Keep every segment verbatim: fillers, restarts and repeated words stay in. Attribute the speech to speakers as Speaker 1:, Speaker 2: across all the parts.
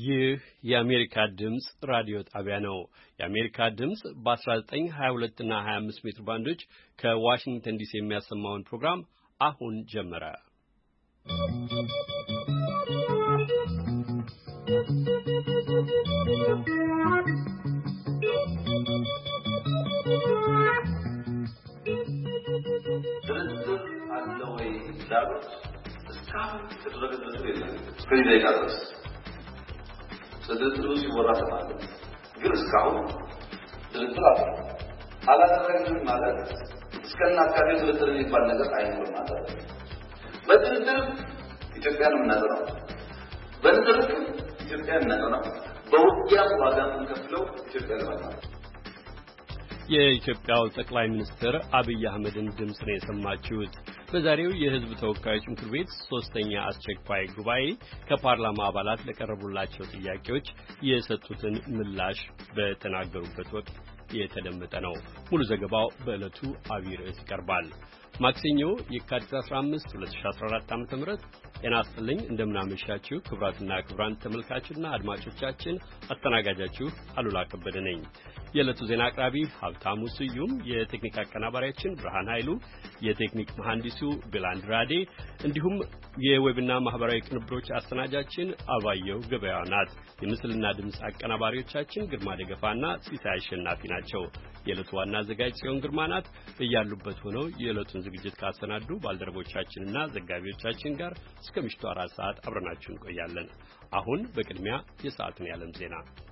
Speaker 1: ይህ የአሜሪካ ድምጽ ራዲዮ ጣቢያ ነው። የአሜሪካ ድምጽ በ1922 እና ሃያ አምስት ሜትር ባንዶች ከዋሽንግተን ዲሲ የሚያሰማውን ፕሮግራም አሁን ጀመረ።
Speaker 2: ድርድር አለ ወይ ላሉት እስካሁን የተደረገ ድርድር የለም። እስከዚህ ደቂቃ ድረስ ድርድሩ ሲወራ ተማለ፣ ግን እስካሁን ድርድር አለ አላደረግንም ማለት እስከና አካባቢ ድርድር የሚባል ነገር አይኖርም ማለት ነው። በድርድር ኢትዮጵያን እናጠናው፣ በድርድር ኢትዮጵያን እናጠናው፣ በውጊያ ዋጋ የምንከፍለው ኢትዮጵያ ለማለት ነው።
Speaker 1: የኢትዮጵያው ጠቅላይ ሚኒስትር አብይ አህመድን ድምጽ ነው የሰማችሁት። በዛሬው የሕዝብ ተወካዮች ምክር ቤት ሶስተኛ አስቸኳይ ጉባኤ ከፓርላማ አባላት ለቀረቡላቸው ጥያቄዎች የሰጡትን ምላሽ በተናገሩበት ወቅት የተደመጠ ነው። ሙሉ ዘገባው በዕለቱ አብይ ርዕስ ይቀርባል። ማክሰኞ የካቲት አስራ አምስት ሁለት ሺህ አስራ አራት ዓ.ም ጤና ይስጥልኝ። እንደምናመሻችሁ ክቡራትና ክቡራን ተመልካቾችና አድማጮቻችን፣ አስተናጋጃችሁ አሉላ ከበደ ነኝ። የዕለቱ ዜና አቅራቢ ሀብታሙ ስዩም፣ የቴክኒክ አቀናባሪያችን ብርሃን ኃይሉ፣ የቴክኒክ መሐንዲሱ ቢላንድራዴ እንዲሁም የዌብና ማህበራዊ ቅንብሮች አስተናጃችን አባየው ገበያው ናት። የምስልና ድምጽ አቀናባሪዎቻችን ግርማ ደገፋና ሲሳይ አሸናፊ ናቸው። የዕለቱ ዋና አዘጋጅ ጽዮን ግርማ ናት። በያሉበት ሆነው የዕለቱን ዝግጅት ካሰናዱ ባልደረቦቻችንና ዘጋቢዎቻችን ጋር እስከ ምሽቱ አራት ሰዓት አብረናችሁ እንቆያለን። አሁን በቅድሚያ የሰዓቱን የዓለም ዜና።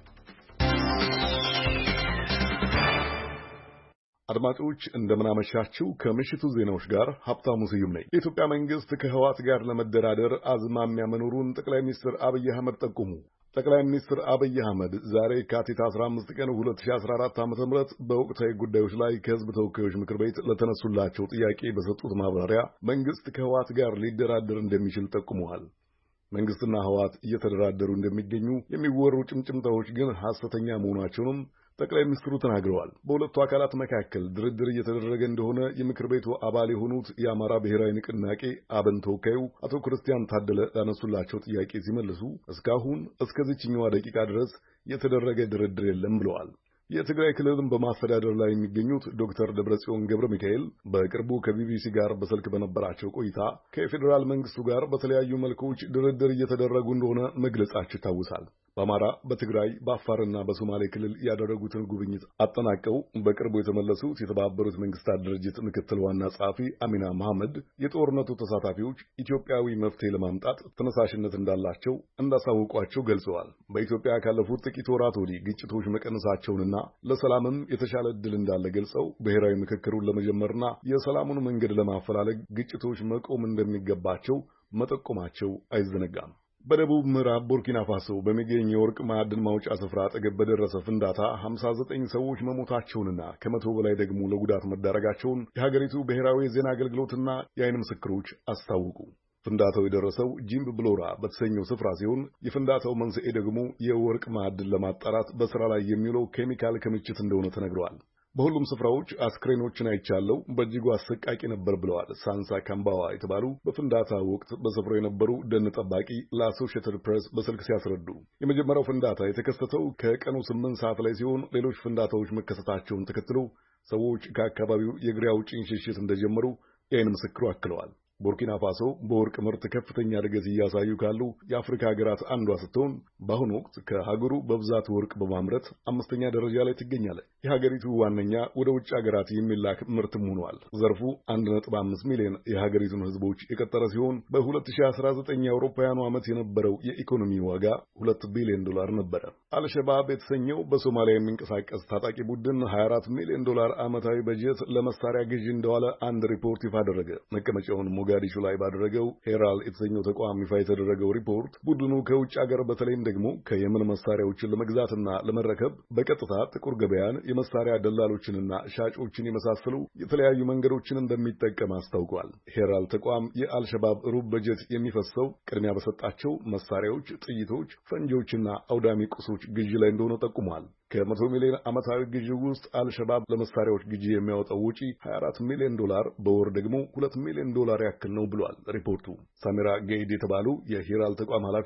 Speaker 3: አድማጮች እንደምን አመሻችሁ። ከምሽቱ ዜናዎች ጋር ሀብታሙ ስዩም ነኝ። የኢትዮጵያ መንግስት ከህወሓት ጋር ለመደራደር አዝማሚያ መኖሩን ጠቅላይ ሚኒስትር አብይ አህመድ ጠቆሙ። ጠቅላይ ሚኒስትር አብይ አህመድ ዛሬ የካቲት አስራ አምስት ቀን ሁለት ሺህ አስራ አራት ዓ.ም በወቅታዊ ጉዳዮች ላይ ከህዝብ ተወካዮች ምክር ቤት ለተነሱላቸው ጥያቄ በሰጡት ማብራሪያ መንግስት ከህወሓት ጋር ሊደራደር እንደሚችል ጠቁመዋል። መንግስትና ህወሓት እየተደራደሩ እንደሚገኙ የሚወሩ ጭምጭምታዎች ግን ሐሰተኛ መሆናቸውንም ጠቅላይ ሚኒስትሩ ተናግረዋል። በሁለቱ አካላት መካከል ድርድር እየተደረገ እንደሆነ የምክር ቤቱ አባል የሆኑት የአማራ ብሔራዊ ንቅናቄ አብን ተወካዩ አቶ ክርስቲያን ታደለ ላነሱላቸው ጥያቄ ሲመልሱ እስካሁን እስከዚህኛዋ ደቂቃ ድረስ የተደረገ ድርድር የለም ብለዋል። የትግራይ ክልልን በማስተዳደር ላይ የሚገኙት ዶክተር ደብረጽዮን ገብረ ሚካኤል በቅርቡ ከቢቢሲ ጋር በስልክ በነበራቸው ቆይታ ከፌዴራል መንግስቱ ጋር በተለያዩ መልኮች ድርድር እየተደረጉ እንደሆነ መግለጻቸው ይታወሳል። በአማራ፣ በትግራይ፣ በአፋርና በሶማሌ ክልል ያደረጉትን ጉብኝት አጠናቀው በቅርቡ የተመለሱት የተባበሩት መንግስታት ድርጅት ምክትል ዋና ጸሐፊ አሚና መሐመድ የጦርነቱ ተሳታፊዎች ኢትዮጵያዊ መፍትሄ ለማምጣት ተነሳሽነት እንዳላቸው እንዳሳወቋቸው ገልጸዋል። በኢትዮጵያ ካለፉት ጥቂት ወራት ወዲህ ግጭቶች መቀነሳቸውንና ለሰላምም የተሻለ ዕድል እንዳለ ገልጸው ብሔራዊ ምክክሩን ለመጀመርና የሰላሙን መንገድ ለማፈላለግ ግጭቶች መቆም እንደሚገባቸው መጠቆማቸው አይዘነጋም። በደቡብ ምዕራብ ቡርኪና ፋሶ በሚገኝ የወርቅ ማዕድን ማውጫ ስፍራ አጠገብ በደረሰ ፍንዳታ ሃምሳ ዘጠኝ ሰዎች መሞታቸውንና ከመቶ በላይ ደግሞ ለጉዳት መዳረጋቸውን የሀገሪቱ ብሔራዊ የዜና አገልግሎትና የዓይን ምስክሮች አስታወቁ። ፍንዳታው የደረሰው ጂምብ ብሎራ በተሰኘው ስፍራ ሲሆን የፍንዳታው መንስኤ ደግሞ የወርቅ ማዕድን ለማጣራት በስራ ላይ የሚውለው ኬሚካል ክምችት እንደሆነ ተነግረዋል። በሁሉም ስፍራዎች አስክሬኖችን አይቻለው፣ በእጅጉ አሰቃቂ ነበር ብለዋል ሳንሳ ካምባዋ የተባሉ በፍንዳታ ወቅት በስፍራው የነበሩ ደን ጠባቂ ለአሶሺየትድ ፕሬስ በስልክ ሲያስረዱ የመጀመሪያው ፍንዳታ የተከሰተው ከቀኑ ስምንት ሰዓት ላይ ሲሆን ሌሎች ፍንዳታዎች መከሰታቸውን ተከትሎ ሰዎች ከአካባቢው የእግሬ አውጭኝ ሽሽት እንደጀመሩ የዓይን ምስክሩ አክለዋል። ቡርኪና ፋሶ በወርቅ ምርት ከፍተኛ እድገት እያሳዩ ካሉ የአፍሪካ ሀገራት አንዷ ስትሆን በአሁኑ ወቅት ከሀገሩ በብዛት ወርቅ በማምረት አምስተኛ ደረጃ ላይ ትገኛለች። የሀገሪቱ ዋነኛ ወደ ውጭ ሀገራት የሚላክ ምርትም ሆኗል። ዘርፉ አንድ ነጥብ አምስት ሚሊዮን የሀገሪቱን ሕዝቦች የቀጠረ ሲሆን በሁለት ሺህ አስራ ዘጠኝ የአውሮፓውያኑ ዓመት የነበረው የኢኮኖሚ ዋጋ ሁለት ቢሊዮን ዶላር ነበረ። አልሸባብ የተሰኘው በሶማሊያ የሚንቀሳቀስ ታጣቂ ቡድን ሀያ አራት ሚሊዮን ዶላር ዓመታዊ በጀት ለመሳሪያ ግዢ እንደዋለ አንድ ሪፖርት ይፋ አደረገ። መቀመጫውን ሞጋዲሾ ላይ ባደረገው ሄራል የተሰኘው ተቋም ይፋ የተደረገው ሪፖርት ቡድኑ ከውጭ ሀገር በተለይም ደግሞ ከየመን መሳሪያዎችን ለመግዛትና ለመረከብ በቀጥታ ጥቁር ገበያን፣ የመሳሪያ ደላሎችንና ሻጮችን የመሳሰሉ የተለያዩ መንገዶችን እንደሚጠቀም አስታውቋል። ሄራል ተቋም የአልሸባብ ሩብ በጀት የሚፈሰው ቅድሚያ በሰጣቸው መሳሪያዎች፣ ጥይቶች፣ ፈንጂዎችና አውዳሚ ቁሶች ግዢ ላይ እንደሆነ ጠቁሟል። ከመቶ ሚሊዮን ዓመታዊ ግዢ ውስጥ አልሸባብ ለመሳሪያዎች ግዢ የሚያወጣው ወጪ ሀያ አራት ሚሊዮን ዶላር፣ በወር ደግሞ ሁለት ሚሊዮን ዶላር ያክል ነው ብሏል ሪፖርቱ። ሳሚራ ገይድ የተባሉ የሂራል ተቋም ኃላፊ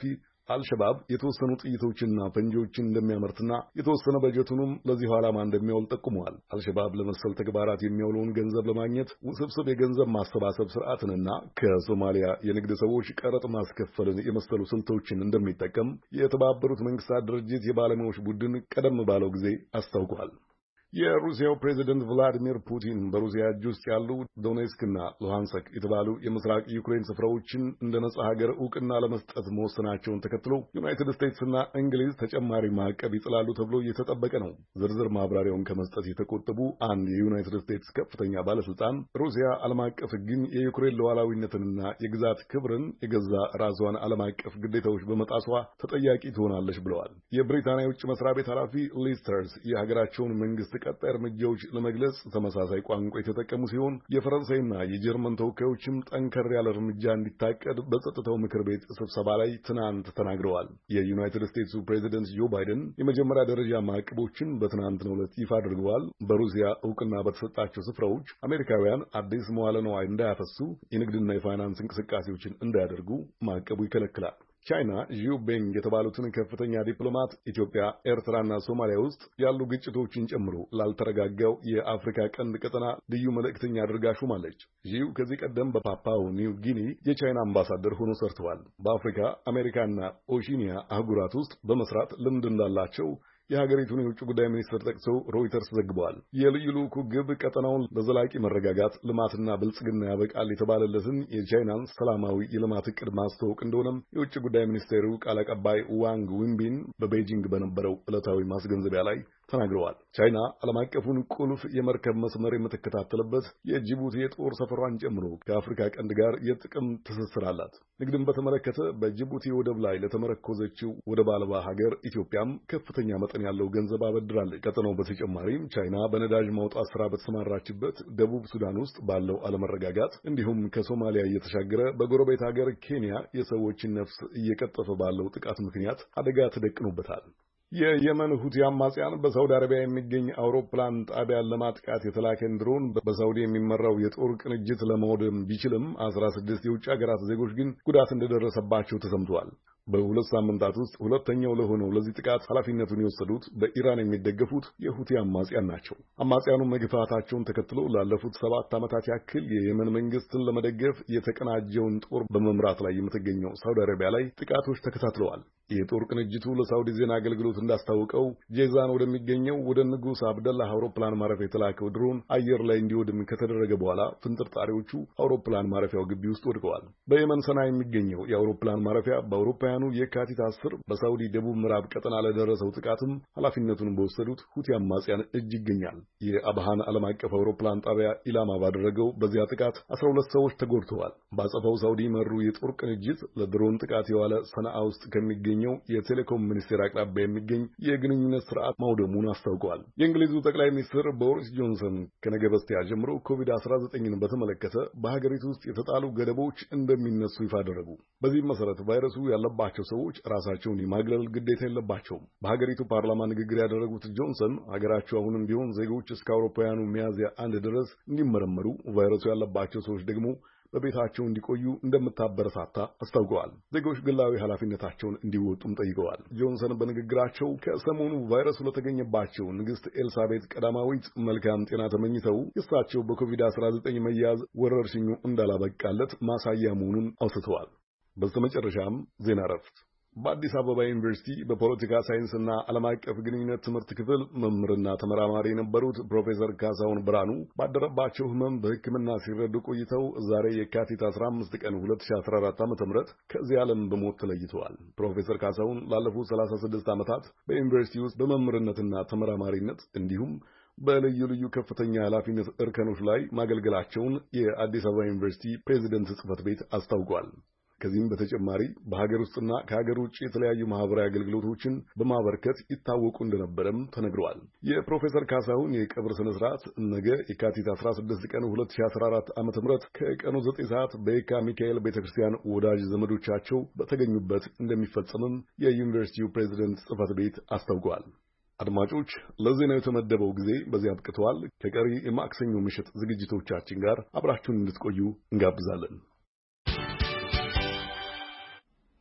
Speaker 3: አልሸባብ የተወሰኑ ጥይቶችና ፈንጂዎችን እንደሚያመርትና የተወሰነ በጀቱንም ለዚሁ ዓላማ እንደሚያውል ጠቁመዋል። አልሸባብ ለመሰል ተግባራት የሚያውለውን ገንዘብ ለማግኘት ውስብስብ የገንዘብ ማሰባሰብ ስርዓትንና ከሶማሊያ የንግድ ሰዎች ቀረጥ ማስከፈልን የመሰሉ ስልቶችን እንደሚጠቀም የተባበሩት መንግስታት ድርጅት የባለሙያዎች ቡድን ቀደም ባለው ጊዜ አስታውቋል። የሩሲያው ፕሬዚደንት ቭላዲሚር ፑቲን በሩሲያ እጅ ውስጥ ያሉ ዶኔስክና ሉሃንስክ የተባሉ የምስራቅ ዩክሬን ስፍራዎችን እንደ ነጻ ሀገር እውቅና ለመስጠት መወሰናቸውን ተከትሎ ዩናይትድ ስቴትስና እንግሊዝ ተጨማሪ ማዕቀብ ይጥላሉ ተብሎ እየተጠበቀ ነው። ዝርዝር ማብራሪያውን ከመስጠት የተቆጠቡ አንድ የዩናይትድ ስቴትስ ከፍተኛ ባለስልጣን ሩሲያ ዓለም አቀፍ ሕግን፣ የዩክሬን ሉዓላዊነትንና የግዛት ክብርን፣ የገዛ ራሷን ዓለም አቀፍ ግዴታዎች በመጣሷ ተጠያቂ ትሆናለች ብለዋል። የብሪታንያ የውጭ መስሪያ ቤት ኃላፊ ሊዝ ትረስ የሀገራቸውን መንግስት ቀጣይ እርምጃዎች ለመግለጽ ተመሳሳይ ቋንቋ የተጠቀሙ ሲሆን የፈረንሳይና የጀርመን ተወካዮችም ጠንከር ያለ እርምጃ እንዲታቀድ በጸጥታው ምክር ቤት ስብሰባ ላይ ትናንት ተናግረዋል። የዩናይትድ ስቴትሱ ፕሬዚደንት ጆ ባይደን የመጀመሪያ ደረጃ ማዕቀቦችን በትናንትናው ዕለት ይፋ አድርገዋል። በሩሲያ እውቅና በተሰጣቸው ስፍራዎች አሜሪካውያን አዲስ መዋለ ንዋይ እንዳያፈሱ፣ የንግድና የፋይናንስ እንቅስቃሴዎችን እንዳያደርጉ ማዕቀቡ ይከለክላል። ቻይና ዢው ቤንግ የተባሉትን ከፍተኛ ዲፕሎማት ኢትዮጵያ፣ ኤርትራና ሶማሊያ ውስጥ ያሉ ግጭቶችን ጨምሮ ላልተረጋጋው የአፍሪካ ቀንድ ቀጠና ልዩ መልእክተኛ አድርጋ ሹማለች። ዢው ከዚህ ቀደም በፓፓው ኒው ጊኒ የቻይና አምባሳደር ሆኖ ሰርተዋል። በአፍሪካ አሜሪካና ኦሺኒያ አህጉራት ውስጥ በመስራት ልምድ እንዳላቸው የሀገሪቱን የውጭ ጉዳይ ሚኒስትር ጠቅሰው ሮይተርስ ዘግበዋል። የልዩ ልዑኩ ግብ ቀጠናውን ለዘላቂ መረጋጋት ልማትና ብልጽግና ያበቃል የተባለለትን የቻይናን ሰላማዊ የልማት ዕቅድ ማስተዋወቅ እንደሆነም የውጭ ጉዳይ ሚኒስቴሩ ቃል አቀባይ ዋንግ ዊንቢን በቤጂንግ በነበረው ዕለታዊ ማስገንዘቢያ ላይ ተናግረዋል። ቻይና ዓለም አቀፉን ቁልፍ የመርከብ መስመር የምትከታተልበት የጅቡቲ የጦር ሰፈሯን ጨምሮ ከአፍሪካ ቀንድ ጋር የጥቅም ትስስር አላት። ንግድን በተመለከተ በጅቡቲ ወደብ ላይ ለተመረኮዘችው ወደብ አልባ ሀገር ኢትዮጵያም ከፍተኛ መጠን ያለው ገንዘብ አበድራለች። ቀጠናው በተጨማሪም ቻይና በነዳጅ ማውጣት ስራ በተሰማራችበት ደቡብ ሱዳን ውስጥ ባለው አለመረጋጋት እንዲሁም ከሶማሊያ እየተሻገረ በጎረቤት ሀገር ኬንያ የሰዎችን ነፍስ እየቀጠፈ ባለው ጥቃት ምክንያት አደጋ ተደቅኖበታል። የየመን ሁቲ አማጽያን በሳውዲ አረቢያ የሚገኝ አውሮፕላን ጣቢያን ለማጥቃት የተላከን ድሮን በሳውዲ የሚመራው የጦር ቅንጅት ለማውደም ቢችልም አስራ ስድስት የውጭ ሀገራት ዜጎች ግን ጉዳት እንደደረሰባቸው ተሰምተዋል። በሁለት ሳምንታት ውስጥ ሁለተኛው ለሆነው ለዚህ ጥቃት ኃላፊነቱን የወሰዱት በኢራን የሚደገፉት የሁቲ አማጽያን ናቸው። አማጽያኑ መግፋታቸውን ተከትሎ ላለፉት ሰባት ዓመታት ያክል የየመን መንግስትን ለመደገፍ የተቀናጀውን ጦር በመምራት ላይ የምትገኘው ሳውዲ አረቢያ ላይ ጥቃቶች ተከታትለዋል። የጦር ቅንጅቱ ለሳውዲ ዜና አገልግሎት እንዳስታወቀው ጄዛን ወደሚገኘው ወደ ንጉስ አብደላህ አውሮፕላን ማረፊያ የተላከው ድሮን አየር ላይ እንዲወድም ከተደረገ በኋላ ፍንጥርጣሪዎቹ አውሮፕላን ማረፊያው ግቢ ውስጥ ወድቀዋል። በየመን ሰና የሚገኘው የአውሮፕላን ማረፊያ በአውሮፓውያኑ የካቲት አስር በሳውዲ ደቡብ ምዕራብ ቀጠና ለደረሰው ጥቃትም ኃላፊነቱን በወሰዱት ሁቲ አማጽያን እጅ ይገኛል። የአብሃን ዓለም አቀፍ አውሮፕላን ጣቢያ ኢላማ ባደረገው በዚያ ጥቃት አስራ ሁለት ሰዎች ተጎድተዋል። በአጸፋው ሳውዲ መሩ የጦር ቅንጅት ለድሮን ጥቃት የዋለ ሰነአ ውስጥ ከሚገኝ የቴሌኮም ሚኒስቴር አቅራቢያ የሚገኝ የግንኙነት ስርዓት ማውደሙን አስታውቀዋል። የእንግሊዙ ጠቅላይ ሚኒስትር ቦሪስ ጆንሰን ከነገ በስቲያ ጀምሮ ኮቪድ አስራ ዘጠኝን በተመለከተ በሀገሪቱ ውስጥ የተጣሉ ገደቦች እንደሚነሱ ይፋ አደረጉ። በዚህም መሰረት ቫይረሱ ያለባቸው ሰዎች ራሳቸውን የማግለል ግዴታ የለባቸውም። በሀገሪቱ ፓርላማ ንግግር ያደረጉት ጆንሰን ሀገራቸው አሁንም ቢሆን ዜጎች እስከ አውሮፓውያኑ ሚያዝያ አንድ ድረስ እንዲመረመሩ፣ ቫይረሱ ያለባቸው ሰዎች ደግሞ በቤታቸው እንዲቆዩ እንደምታበረታታ አስታውቀዋል። ዜጎች ግላዊ ኃላፊነታቸውን እንዲወጡም ጠይቀዋል። ጆንሰን በንግግራቸው ከሰሞኑ ቫይረሱ ለተገኘባቸው ንግሥት ኤልሳቤጥ ቀዳማዊት መልካም ጤና ተመኝተው የእሳቸው በኮቪድ አስራ ዘጠኝ መያዝ ወረርሽኙ እንዳላበቃለት ማሳያ መሆኑን አውስተዋል። በስተመጨረሻም ዜና እረፍት። በአዲስ አበባ ዩኒቨርሲቲ በፖለቲካ ሳይንስና ዓለም አቀፍ ግንኙነት ትምህርት ክፍል መምህርና ተመራማሪ የነበሩት ፕሮፌሰር ካሳሁን ብርሃኑ ባደረባቸው ሕመም በሕክምና ሲረዱ ቆይተው ዛሬ የካቲት አስራ አምስት ቀን ሁለት ሺህ አስራ አራት ዓ.ም ከዚህ ዓለም በሞት ተለይተዋል። ፕሮፌሰር ካሳሁን ላለፉት ሰላሳ ስድስት ዓመታት በዩኒቨርሲቲ ውስጥ በመምህርነትና ተመራማሪነት እንዲሁም በልዩ ልዩ ከፍተኛ ኃላፊነት እርከኖች ላይ ማገልገላቸውን የአዲስ አበባ ዩኒቨርሲቲ ፕሬዚደንት ጽሕፈት ቤት አስታውቋል። ከዚህም በተጨማሪ በሀገር ውስጥና ከሀገር ውጭ የተለያዩ ማህበራዊ አገልግሎቶችን በማበርከት ይታወቁ እንደነበረም ተነግረዋል። የፕሮፌሰር ካሳሁን የቀብር ስነ ስርዓት ነገ የካቲት አስራ ስድስት ቀን ሁለት ሺህ አስራ አራት ዓ.ም ከቀኑ ዘጠኝ ሰዓት በየካ ሚካኤል ቤተክርስቲያን ወዳጅ ዘመዶቻቸው በተገኙበት እንደሚፈጸምም የዩኒቨርሲቲው ፕሬዚደንት ጽሕፈት ቤት አስታውቀዋል። አድማጮች፣ ለዜናው የተመደበው ጊዜ በዚህ አብቅተዋል። ከቀሪ የማክሰኞ ምሽት ዝግጅቶቻችን ጋር አብራችሁን እንድትቆዩ እንጋብዛለን።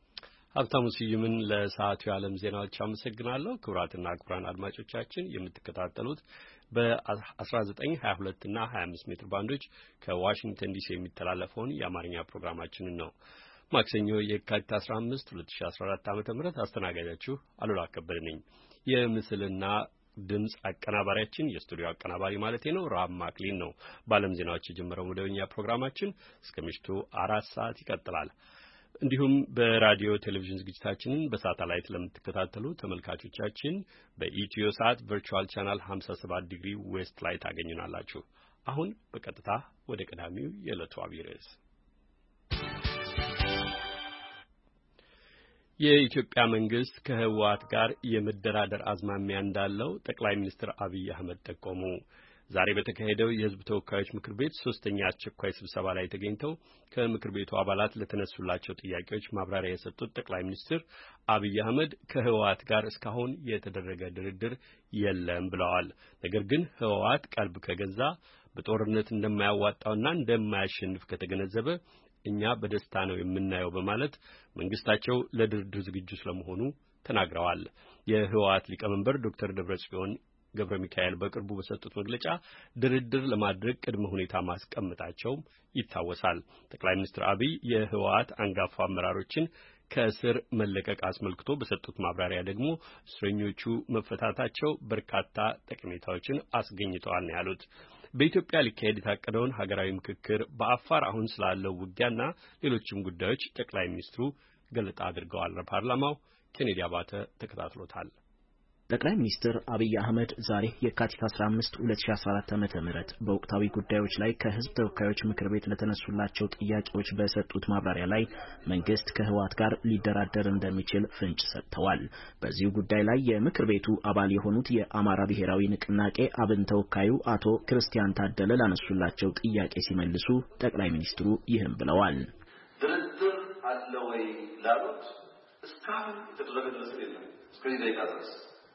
Speaker 1: ሀብታሙ ስዩምን ለሰዓቱ የዓለም ዜናዎች አመሰግናለሁ። ክቡራትና ክቡራን አድማጮቻችን የምትከታተሉት በ19፣ ሀያ ሁለት እና ሀያ አምስት ሜትር ባንዶች ከዋሽንግተን ዲሲ የሚተላለፈውን የአማርኛ ፕሮግራማችንን ነው። ማክሰኞ የካቲት አስራ አምስት ሁለት ሺህ አስራ አራት ዓመተ ምህረት አስተናጋጃችሁ አሉላ ከበደ ነኝ። የምስልና ድምጽ አቀናባሪያችን የስቱዲዮ አቀናባሪ ማለቴ ነው ራም ማክሊን ነው። በዓለም ዜናዎች የጀመረው መደበኛ ፕሮግራማችን እስከ ምሽቱ አራት ሰዓት ይቀጥላል። እንዲሁም በራዲዮ ቴሌቪዥን ዝግጅታችንን በሳተላይት ለምትከታተሉ ተመልካቾቻችን በኢትዮ ሳት ቨርቹዋል ቻናል ሀምሳ ሰባት ዲግሪ ዌስት ላይ ታገኙናላችሁ። አሁን በቀጥታ ወደ ቀዳሚው የዕለቱ አብይ ርዕስ የኢትዮጵያ መንግስት ከህወሓት ጋር የመደራደር አዝማሚያ እንዳለው ጠቅላይ ሚኒስትር አብይ አህመድ ጠቆሙ። ዛሬ በተካሄደው የህዝብ ተወካዮች ምክር ቤት ሶስተኛ አስቸኳይ ስብሰባ ላይ ተገኝተው ከምክር ቤቱ አባላት ለተነሱላቸው ጥያቄዎች ማብራሪያ የሰጡት ጠቅላይ ሚኒስትር አብይ አህመድ ከህወሓት ጋር እስካሁን የተደረገ ድርድር የለም ብለዋል። ነገር ግን ህወሓት ቀልብ ከገዛ በጦርነት እንደማያዋጣውና እንደማያሸንፍ ከተገነዘበ እኛ በደስታ ነው የምናየው በማለት መንግስታቸው ለድርድር ዝግጁ ስለመሆኑ ተናግረዋል። የህወሓት ሊቀመንበር ዶክተር ደብረጽዮን ገብረ ሚካኤል በቅርቡ በሰጡት መግለጫ ድርድር ለማድረግ ቅድመ ሁኔታ ማስቀመጣቸው ይታወሳል። ጠቅላይ ሚኒስትር አብይ የህወሓት አንጋፋ አመራሮችን ከእስር መለቀቅ አስመልክቶ በሰጡት ማብራሪያ ደግሞ እስረኞቹ መፈታታቸው በርካታ ጠቀሜታዎችን አስገኝተዋል ነው ያሉት። በኢትዮጵያ ሊካሄድ የታቀደውን ሀገራዊ ምክክር፣ በአፋር አሁን ስላለው ውጊያና ሌሎችም ጉዳዮች ጠቅላይ ሚኒስትሩ ገለጻ አድርገዋል። ለፓርላማው ኬኔዲ አባተ ተከታትሎታል።
Speaker 4: ጠቅላይ ሚኒስትር አብይ አህመድ ዛሬ የካቲት አስራ አምስት ሁለት ሺህ አስራ አራት ዓመተ ምህረት በወቅታዊ ጉዳዮች ላይ ከህዝብ ተወካዮች ምክር ቤት ለተነሱላቸው ጥያቄዎች በሰጡት ማብራሪያ ላይ መንግስት ከህወሓት ጋር ሊደራደር እንደሚችል ፍንጭ ሰጥተዋል። በዚሁ ጉዳይ ላይ የምክር ቤቱ አባል የሆኑት የአማራ ብሔራዊ ንቅናቄ አብን ተወካዩ አቶ ክርስቲያን ታደለ ላነሱላቸው ጥያቄ ሲመልሱ ጠቅላይ ሚኒስትሩ ይህን ብለዋል።
Speaker 2: ድርድር አለ ወይ ላሉት እስካሁን የተደረገ ድርድር የለም። እስከዚህ ደቂቃ ድረስ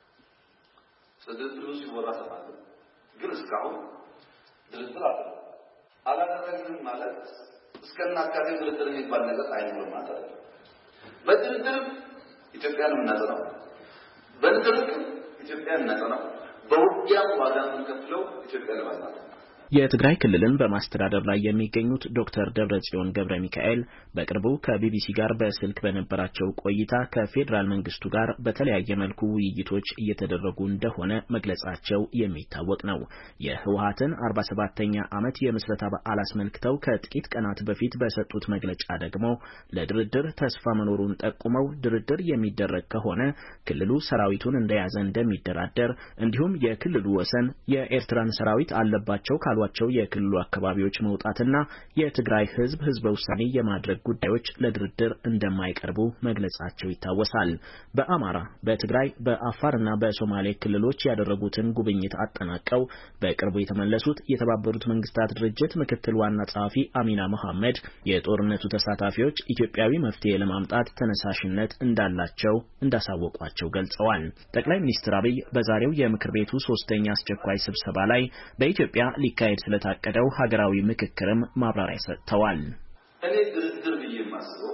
Speaker 2: ድርድሩ ሲወራ ሰማለሁ፣ ግን እስካሁን ድርድር አለ አላደረግንም ማለት እስከናካቴ ድርድር የሚባል ነገር አይኖርም ማለት ነው። በድርድር ኢትዮጵያን እናጠናው፣ በድርድር ኢትዮጵያን እናጠናው፣ በውጊያም ዋጋ የምንከፍለው ኢትዮጵያ ለማጥናት ነው።
Speaker 4: የትግራይ ክልልን በማስተዳደር ላይ የሚገኙት ዶክተር ደብረጽዮን ገብረ ሚካኤል በቅርቡ ከቢቢሲ ጋር በስልክ በነበራቸው ቆይታ ከፌዴራል መንግስቱ ጋር በተለያየ መልኩ ውይይቶች እየተደረጉ እንደሆነ መግለጻቸው የሚታወቅ ነው። የህወሓትን አርባ ሰባተኛ ዓመት የምስረታ በዓል አስመልክተው ከጥቂት ቀናት በፊት በሰጡት መግለጫ ደግሞ ለድርድር ተስፋ መኖሩን ጠቁመው ድርድር የሚደረግ ከሆነ ክልሉ ሰራዊቱን እንደያዘ እንደሚደራደር እንዲሁም የክልሉ ወሰን የኤርትራን ሰራዊት አለባቸው ካሏቸው የክልሉ አካባቢዎች መውጣትና የትግራይ ህዝብ ህዝበ ውሳኔ የማድረግ ጉዳዮች ለድርድር እንደማይቀርቡ መግለጻቸው ይታወሳል። በአማራ፣ በትግራይ፣ በአፋርና በሶማሌ ክልሎች ያደረጉትን ጉብኝት አጠናቀው በቅርቡ የተመለሱት የተባበሩት መንግስታት ድርጅት ምክትል ዋና ጸሐፊ አሚና መሐመድ የጦርነቱ ተሳታፊዎች ኢትዮጵያዊ መፍትሄ ለማምጣት ተነሳሽነት እንዳላቸው እንዳሳወቋቸው ገልጸዋል። ጠቅላይ ሚኒስትር አብይ በዛሬው የምክር ቤቱ ሶስተኛ አስቸኳይ ስብሰባ ላይ በኢትዮጵያ ሊካሄድ ስለታቀደው ሀገራዊ ምክክርም ማብራሪያ ሰጥተዋል።
Speaker 2: እኔ ድርድር ብዬ ማስበው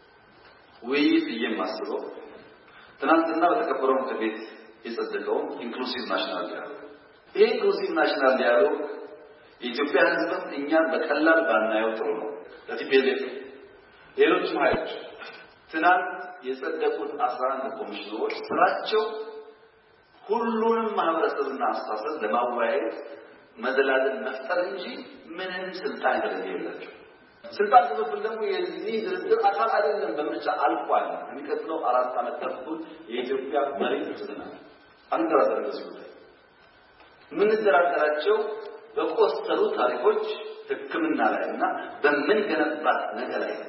Speaker 2: ውይይት ብዬ ማስበው ትናንትና በተከበረው ምክር ቤት የጸደቀው ኢንክሉሲቭ ናሽናል ዲያሎግ፣ ይሄ ኢንክሉሲቭ ናሽናል ዲያሎግ የኢትዮጵያ ህዝብም እኛን በቀላል ባናየው ጥሩ ነው። ለቲፒኤልኤፍ ሌሎችም ኃይሎች ትናንት የጸደቁት አስራ አንድ ኮሚሽኖች ስራቸው ሁሉንም ማህበረሰብና አስተሳሰብ ለማወያየት መደላደል መፍጠር እንጂ ምንም ስልጣን የሌላቸው። ስልጣን ክፍፍል ደግሞ የዚህ ድርድር አካል አይደለም። በምርጫ አልቋል። የሚቀጥለው አራት ዓመት ተኩል የኢትዮጵያ መሪ ይሆናል። አንደራደር ነው ሲሆን የምንደራደራቸው በቆሰሉ ታሪኮች ሕክምና ላይና በምንገነባት ነገር ላይ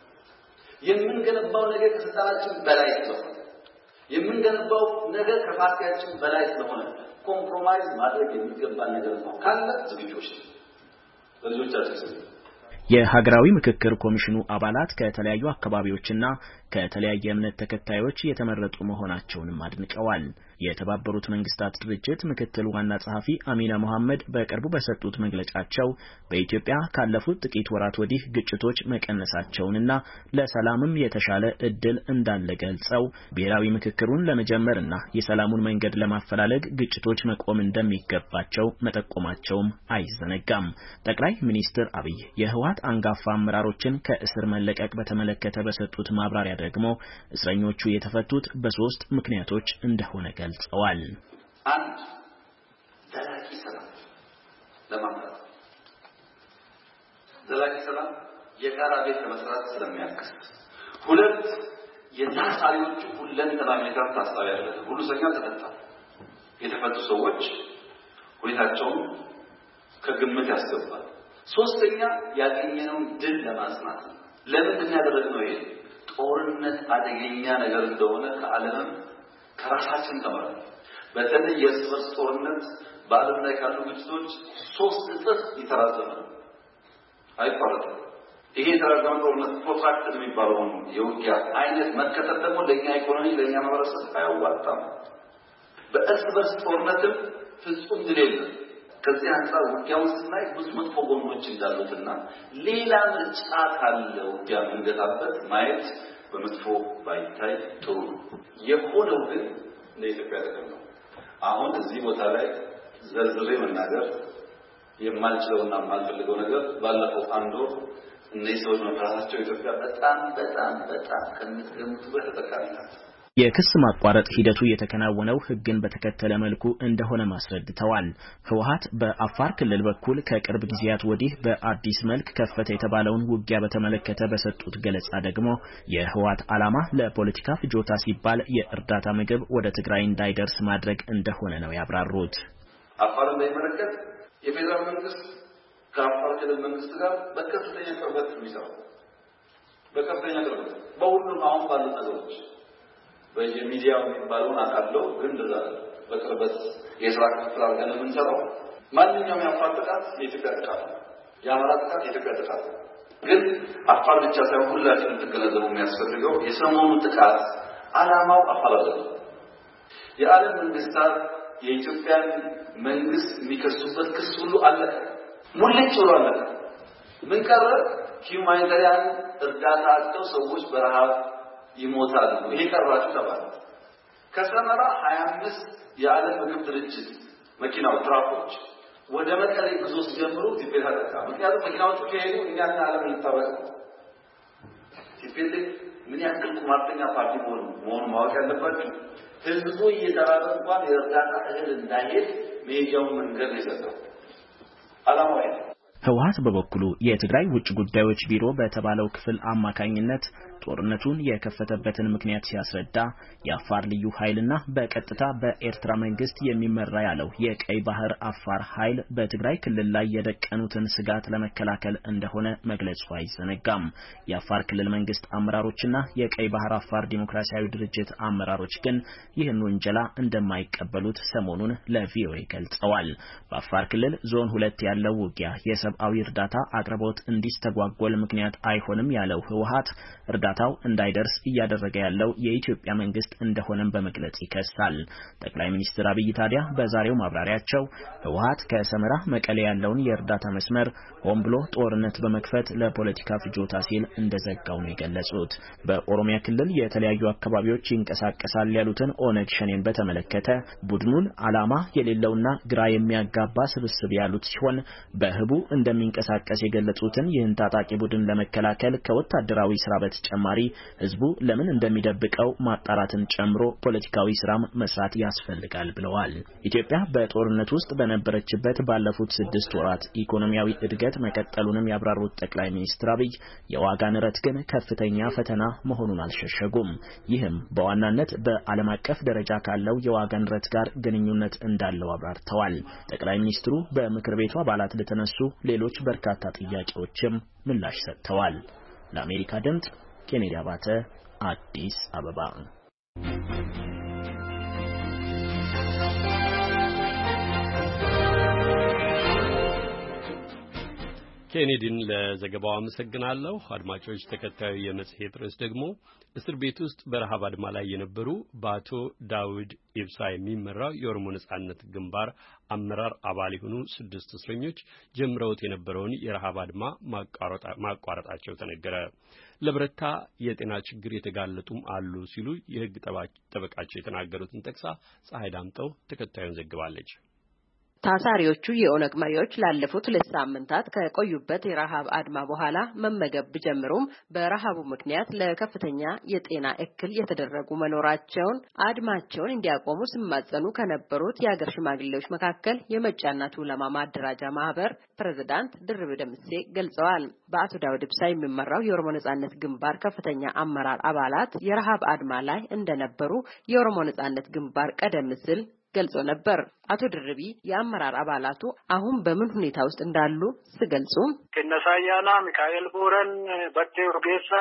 Speaker 2: የምንገነባው ነገር ከስልጣናችን በላይ ስለሆነ የምንገነባው ነገር ከፓርቲያችን በላይ ስለሆነ ኮምፕሮማይዝ ማድረግ የሚገባ ነገር ነው ካለ ዝግጆች ለልጆቻችን
Speaker 4: የሀገራዊ ምክክር ኮሚሽኑ አባላት ከተለያዩ አካባቢዎችና ከተለያየ እምነት ተከታዮች የተመረጡ መሆናቸውንም አድንቀዋል። የተባበሩት መንግስታት ድርጅት ምክትል ዋና ጸሐፊ አሚና መሐመድ በቅርቡ በሰጡት መግለጫቸው በኢትዮጵያ ካለፉት ጥቂት ወራት ወዲህ ግጭቶች መቀነሳቸውንና ለሰላምም የተሻለ እድል እንዳለ ገልጸው ብሔራዊ ምክክሩን ለመጀመርና የሰላሙን መንገድ ለማፈላለግ ግጭቶች መቆም እንደሚገባቸው መጠቆማቸውም አይዘነጋም። ጠቅላይ ሚኒስትር አብይ የህወሓት አንጋፋ አመራሮችን ከእስር መለቀቅ በተመለከተ በሰጡት ማብራሪያ ደግሞ እስረኞቹ የተፈቱት በሶስት ምክንያቶች እንደሆነ ገልጸዋል።
Speaker 2: አንድ ዘላቂ ሰላም ለማምጣት ዘላቂ ሰላም የጋራ ቤት ለመስራት ስለሚያግዝ፣ ሁለት የታሳሪዎቹ ሁለንተና ሁኔታ ታሳቢ ያደረገ ሁሉ ሰኛ ተፈታ የተፈቱ ሰዎች ሁኔታቸውን ከግምት ያስገባል። ሶስተኛ ያገኘነውን ድል ለማጽናት ለምን ያደረግነው ይሄ ጦርነት አደገኛ ነገር እንደሆነ ከዓለምም ከራሳችን ተማር። በተለይ የእርስ በርስ ጦርነት በዓለም ላይ ካሉ ግጭቶች ሶስት እጥፍ ይተራዘመ አይቋረጥም። ይሄ የተራዘመ ጦርነት ፕሮትራክትድ የሚባለው የውጊያ አይነት መከተል ደግሞ ለኛ ኢኮኖሚ ለኛ ማህበረሰብ አያዋጣም። በእርስ በርስ ጦርነትም ፍጹም ድል የለም። ከዚህ አንፃር ውጊያው ላይ ብዙ መጥፎ ጎኖች እንዳሉትና ሌላ ምርጫ ካለ ውጊያ መንገታበት ማየት በመጥፎ ባይታይ ጥሩ ነው። የሆነው ግን ለኢትዮጵያ ጥቅም ነው። አሁን እዚህ ቦታ ላይ ዘርዝሬ መናገር የማልችለውና የማልፈልገው ነገር ባለፈው አንድ ወር እነዚህ ሰዎች መፍራታቸው ኢትዮጵያ በጣም በጣም በጣም ከምትገምቱበት ተጠቃሚ ናት።
Speaker 4: የክስ ማቋረጥ ሂደቱ የተከናወነው ሕግን በተከተለ መልኩ እንደሆነ ማስረድተዋል። ህወሓት በአፋር ክልል በኩል ከቅርብ ጊዜያት ወዲህ በአዲስ መልክ ከፈተ የተባለውን ውጊያ በተመለከተ በሰጡት ገለጻ ደግሞ የህወሓት ዓላማ ለፖለቲካ ፍጆታ ሲባል የእርዳታ ምግብ ወደ ትግራይ እንዳይደርስ ማድረግ እንደሆነ ነው ያብራሩት።
Speaker 2: አፋርን በሚመለከት የፌዴራል መንግስት ከአፋር ክልል መንግስት ጋር በከፍተኛ ቅርበት የሚሰራው በከፍተኛ ቅርበት በሁሉም አሁን ባሉት ነገሮች በየሚዲያው የሚባለውን አቃለው ግን እንደዛ በቅርበት የስራ ክፍል አድርገን የምንሰራው ማንኛውም የአፋር ጥቃት የኢትዮጵያ ጥቃት ነው። የአማራ ጥቃት የኢትዮጵያ ጥቃት ነው። ግን አፋር ብቻ ሳይሆን ሁላችንም ተገነዘቡ የሚያስፈልገው የሰሞኑ ጥቃት ዓላማው አፋር አይደለም። የዓለም መንግስታት የኢትዮጵያን መንግስት የሚከሱበት ክስ ሁሉ አለቀ፣ ሙልጭ ብሎ አለቀ። ምን ቀረ? ሂውማኒታሪያን እርዳታ አጥተው ሰዎች በረሃብ ይሞታሉ። ይሄ ቀራችሁ ተባለ። ከሰመራ ሀያ አምስት የዓለም ምግብ ድርጅት መኪናዎች ትራኮች ወደ መቀሌ ጉዞ ሲጀምሩ ቲፔት አደረጋ። ምክንያቱም መኪናዎቹ ከሄዱ እኛና ዓለም እንታወቅ ቲፔት ምን ያክል ቁማርተኛ ፓርቲ መሆኑ መሆኑ ማወቅ ያለባችሁ። ህዝቡ እየተራበ እንኳን የእርዳታ እህል እንዳይሄድ መሄጃውን መንገድ ይሰጣል። ዓላማው ይሄ።
Speaker 4: ህወሓት በበኩሉ የትግራይ ውጭ ጉዳዮች ቢሮ በተባለው ክፍል አማካኝነት ጦርነቱን የከፈተበትን ምክንያት ሲያስረዳ የአፋር ልዩ ኃይልና በቀጥታ በኤርትራ መንግስት የሚመራ ያለው የቀይ ባህር አፋር ኃይል በትግራይ ክልል ላይ የደቀኑትን ስጋት ለመከላከል እንደሆነ መግለጹ አይዘነጋም። የአፋር ክልል መንግስት አመራሮችና የቀይ ባህር አፋር ዲሞክራሲያዊ ድርጅት አመራሮች ግን ይህን ውንጀላ እንደማይቀበሉት ሰሞኑን ለቪኦኤ ገልጸዋል። በአፋር ክልል ዞን ሁለት ያለው ውጊያ የሰብአዊ እርዳታ አቅርቦት እንዲስተጓጎል ምክንያት አይሆንም ያለው ህወሓት እርዳታው እንዳይደርስ እያደረገ ያለው የኢትዮጵያ መንግስት እንደሆነም በመግለጽ ይከሳል። ጠቅላይ ሚኒስትር አብይ ታዲያ በዛሬው ማብራሪያቸው ህወሓት ከሰመራ መቀሌ ያለውን የእርዳታ መስመር ሆን ብሎ ጦርነት በመክፈት ለፖለቲካ ፍጆታ ሲል እንደዘጋው ነው የገለጹት። በኦሮሚያ ክልል የተለያዩ አካባቢዎች ይንቀሳቀሳል ያሉትን ኦነግ ሸኔን በተመለከተ ቡድኑን ዓላማ የሌለውና ግራ የሚያጋባ ስብስብ ያሉት ሲሆን በህቡ እንደሚንቀሳቀስ የገለጹትን ይህን ታጣቂ ቡድን ለመከላከል ከወታደራዊ ስራ በተጨማሪ ህዝቡ ለምን እንደሚደብቀው ማጣራትን ጨምሮ ፖለቲካዊ ስራም መስራት ያስፈልጋል ብለዋል። ኢትዮጵያ በጦርነት ውስጥ በነበረችበት ባለፉት ስድስት ወራት ኢኮኖሚያዊ እድገት መቀጠሉንም ያብራሩት ጠቅላይ ሚኒስትር አብይ የዋጋ ንረት ግን ከፍተኛ ፈተና መሆኑን አልሸሸጉም። ይህም በዋናነት በዓለም አቀፍ ደረጃ ካለው የዋጋ ንረት ጋር ግንኙነት እንዳለው አብራርተዋል። ጠቅላይ ሚኒስትሩ በምክር ቤቱ አባላት ለተነሱ ሌሎች በርካታ ጥያቄዎችም ምላሽ ሰጥተዋል። ለአሜሪካ ድምጽ ኬኔዲ አባተ አዲስ አበባ።
Speaker 1: ኬኔዲን ለዘገባው አመሰግናለሁ። አድማጮች ተከታዩ የመጽሔት ርዕስ ደግሞ እስር ቤት ውስጥ በረሃብ አድማ ላይ የነበሩ በአቶ ዳውድ ኢብሳ የሚመራው የኦሮሞ ነጻነት ግንባር አመራር አባል የሆኑ ስድስት እስረኞች ጀምረውት የነበረውን የረሃብ አድማ ማቋረጣቸው ተነገረ። ለበረታ የጤና ችግር የተጋለጡም አሉ ሲሉ የሕግ ጠበቃቸው የተናገሩትን ጠቅሳ ፀሐይ ዳምጠው ተከታዩን ዘግባለች።
Speaker 5: ታሳሪዎቹ የኦነግ መሪዎች ላለፉት ሁለት ሳምንታት ከቆዩበት የረሃብ አድማ በኋላ መመገብ ቢጀምሩም በረሃቡ ምክንያት ለከፍተኛ የጤና እክል የተደረጉ መኖራቸውን አድማቸውን እንዲያቆሙ ሲማጸኑ ከነበሩት የአገር ሽማግሌዎች መካከል የመጫና ቱለማ ማደራጃ ማህበር ፕሬዝዳንት ድርብ ደምሴ ገልጸዋል። በአቶ ዳውድ ኢብሳ የሚመራው የኦሮሞ ነጻነት ግንባር ከፍተኛ አመራር አባላት የረሃብ አድማ ላይ እንደነበሩ የኦሮሞ ነጻነት ግንባር ቀደም ሲል ገልጾ ነበር። አቶ ድርቢ የአመራር አባላቱ አሁን በምን ሁኔታ ውስጥ እንዳሉ ሲገልጹ
Speaker 6: ከነሳያና ሚካኤል ቦረን በቴ ኡርጌሳ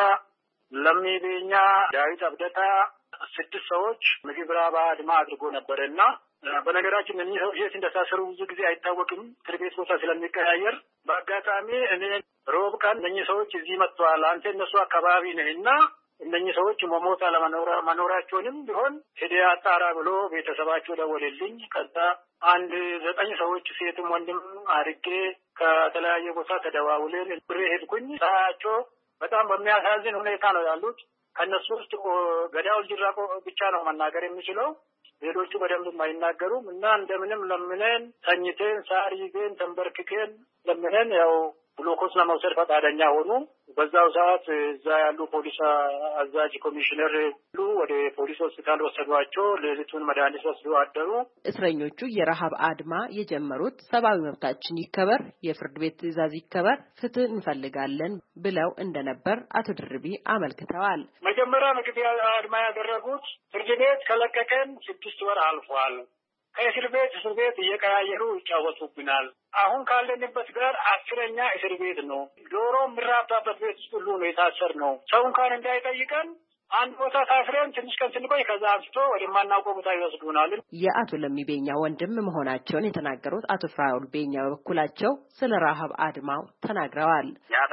Speaker 6: ለሚቤኛ ዳዊት አብደታ ስድስት ሰዎች ምግብ ረሃብ አድማ አድርጎ ነበርና በነገራችን እነዚህ ሰዎች እንደታሰሩ ብዙ ጊዜ አይታወቅም። እስር ቤት ቦታ ስለሚቀያየር በአጋጣሚ እኔ ሮብ ቀን እነዚህ ሰዎች እዚህ መጥተዋል፣ አንተ እነሱ አካባቢ ነህና እነኚህ ሰዎች መሞት አለመኖራ መኖራቸውንም ቢሆን ሄደ አጣራ ብሎ ቤተሰባቸው ደወለልኝ። ከዛ አንድ ዘጠኝ ሰዎች ሴትም ወንድም አድርጌ ከተለያየ ቦታ ተደዋውለን ብሬ ሄድኩኝ። ሳያቸው በጣም በሚያሳዝን ሁኔታ ነው ያሉት። ከነሱ ውስጥ ገዳው ጅራቆ ብቻ ነው መናገር የሚችለው፣ ሌሎቹ በደንብ አይናገሩም። እና እንደምንም ለምነን ተኝተን ሳር ይዘን ተንበርክከን ለምነን ያው ግሉኮስ ለመውሰድ ፈቃደኛ ሆኑ። በዛው ሰዓት እዛ ያሉ ፖሊስ አዛዥ ኮሚሽነር ሁሉ ወደ ፖሊስ ሆስፒታል ወሰዷቸው። ሌሊቱን መድኃኒት ወስደው አደሩ።
Speaker 5: እስረኞቹ የረሃብ አድማ የጀመሩት ሰብአዊ መብታችን ይከበር፣ የፍርድ ቤት ትዕዛዝ ይከበር፣ ፍትህ እንፈልጋለን ብለው እንደነበር አቶ ድርቢ አመልክተዋል።
Speaker 6: መጀመሪያ ምግብ አድማ ያደረጉት ፍርድ ቤት ከለቀቀን ስድስት ወር አልፏል፣ ከእስር ቤት እስር ቤት እየቀያየሩ ይጫወቱብናል፣ አሁን ካለንበት ጋር አስረኛ እስር ቤት ነው፣ ዶሮ ምራባበት ቤት ሁሉ ነው የታሰር ነው። ሰው እንኳን እንዳይጠይቀን አንድ ቦታ ታስረን ትንሽ ቀን ስንቆይ ከዛ አንስቶ ወደማናውቀው ቦታ ይወስዱናል።
Speaker 5: የአቶ ለሚቤኛ ወንድም መሆናቸውን የተናገሩት አቶ ፍራኦል ቤኛ በበኩላቸው ስለ ረሃብ አድማው ተናግረዋል።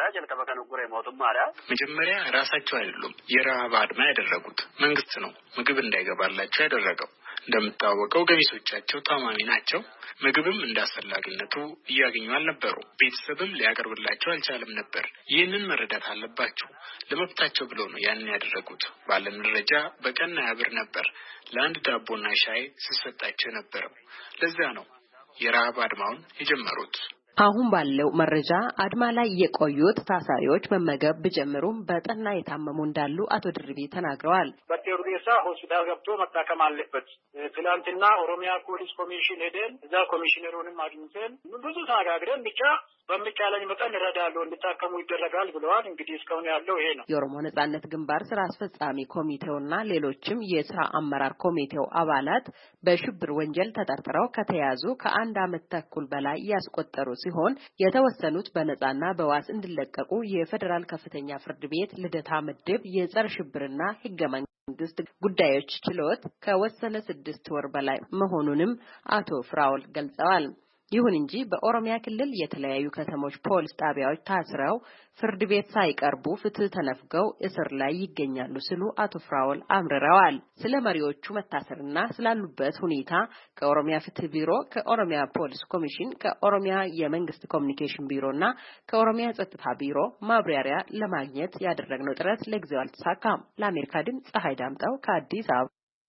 Speaker 7: መጀመሪያ ራሳቸው አይደሉም የረሃብ አድማ ያደረጉት፣ መንግስት ነው ምግብ እንዳይገባላቸው ያደረገው። እንደምታወቀው ገቢሶቻቸው ታማሚ ናቸው። ምግብም እንዳስፈላጊነቱ እያገኙ አልነበሩ። ቤተሰብም ሊያቀርብላቸው አልቻለም ነበር። ይህንን መረዳት አለባቸው። ለመብታቸው ብለው ነው ያንን ያደረጉት። ባለን ደረጃ በቀን ያብር ነበር ለአንድ ዳቦና ሻይ ሲሰጣቸው ነበረው። ለዛ ነው የረሃብ አድማውን የጀመሩት።
Speaker 5: አሁን ባለው መረጃ አድማ ላይ የቆዩት ታሳሪዎች መመገብ ቢጀምሩም በጠና የታመሙ እንዳሉ አቶ ድርቢ ተናግረዋል።
Speaker 6: በቴሩዴሳ ሆስፒታል ገብቶ መታከም አለበት። ትላንትና ኦሮሚያ ፖሊስ ኮሚሽን ሄደን እዛ ኮሚሽነሩንም አግኝተን ብዙ ተነጋግረን ብቻ በሚቻለኝ መጠን እረዳለሁ እንድታከሙ ይደረጋል ብለዋል። እንግዲህ እስካሁን ያለው ይሄ ነው።
Speaker 5: የኦሮሞ ነጻነት ግንባር ስራ አስፈጻሚ ኮሚቴውና ሌሎችም የስራ አመራር ኮሚቴው አባላት በሽብር ወንጀል ተጠርጥረው ከተያዙ ከአንድ ዓመት ተኩል በላይ ያስቆጠሩ ሲሆን የተወሰኑት በነጻና በዋስ እንዲለቀቁ የፌደራል ከፍተኛ ፍርድ ቤት ልደታ ምድብ የጸረ ሽብርና ህገ መንግስት ጉዳዮች ችሎት ከወሰነ ስድስት ወር በላይ መሆኑንም አቶ ፍራኦል ገልጸዋል። ይሁን እንጂ በኦሮሚያ ክልል የተለያዩ ከተሞች ፖሊስ ጣቢያዎች ታስረው ፍርድ ቤት ሳይቀርቡ ፍትህ ተነፍገው እስር ላይ ይገኛሉ ሲሉ አቶ ፍራኦል አምርረዋል። ስለ መሪዎቹ መታሰርና ስላሉበት ሁኔታ ከኦሮሚያ ፍትህ ቢሮ፣ ከኦሮሚያ ፖሊስ ኮሚሽን፣ ከኦሮሚያ የመንግስት ኮሚኒኬሽን ቢሮና ከኦሮሚያ ጸጥታ ቢሮ ማብራሪያ ለማግኘት ያደረግነው ጥረት ለጊዜው አልተሳካም። ለአሜሪካ ድምፅ ፀሐይ ዳምጠው ከአዲስ አበባ።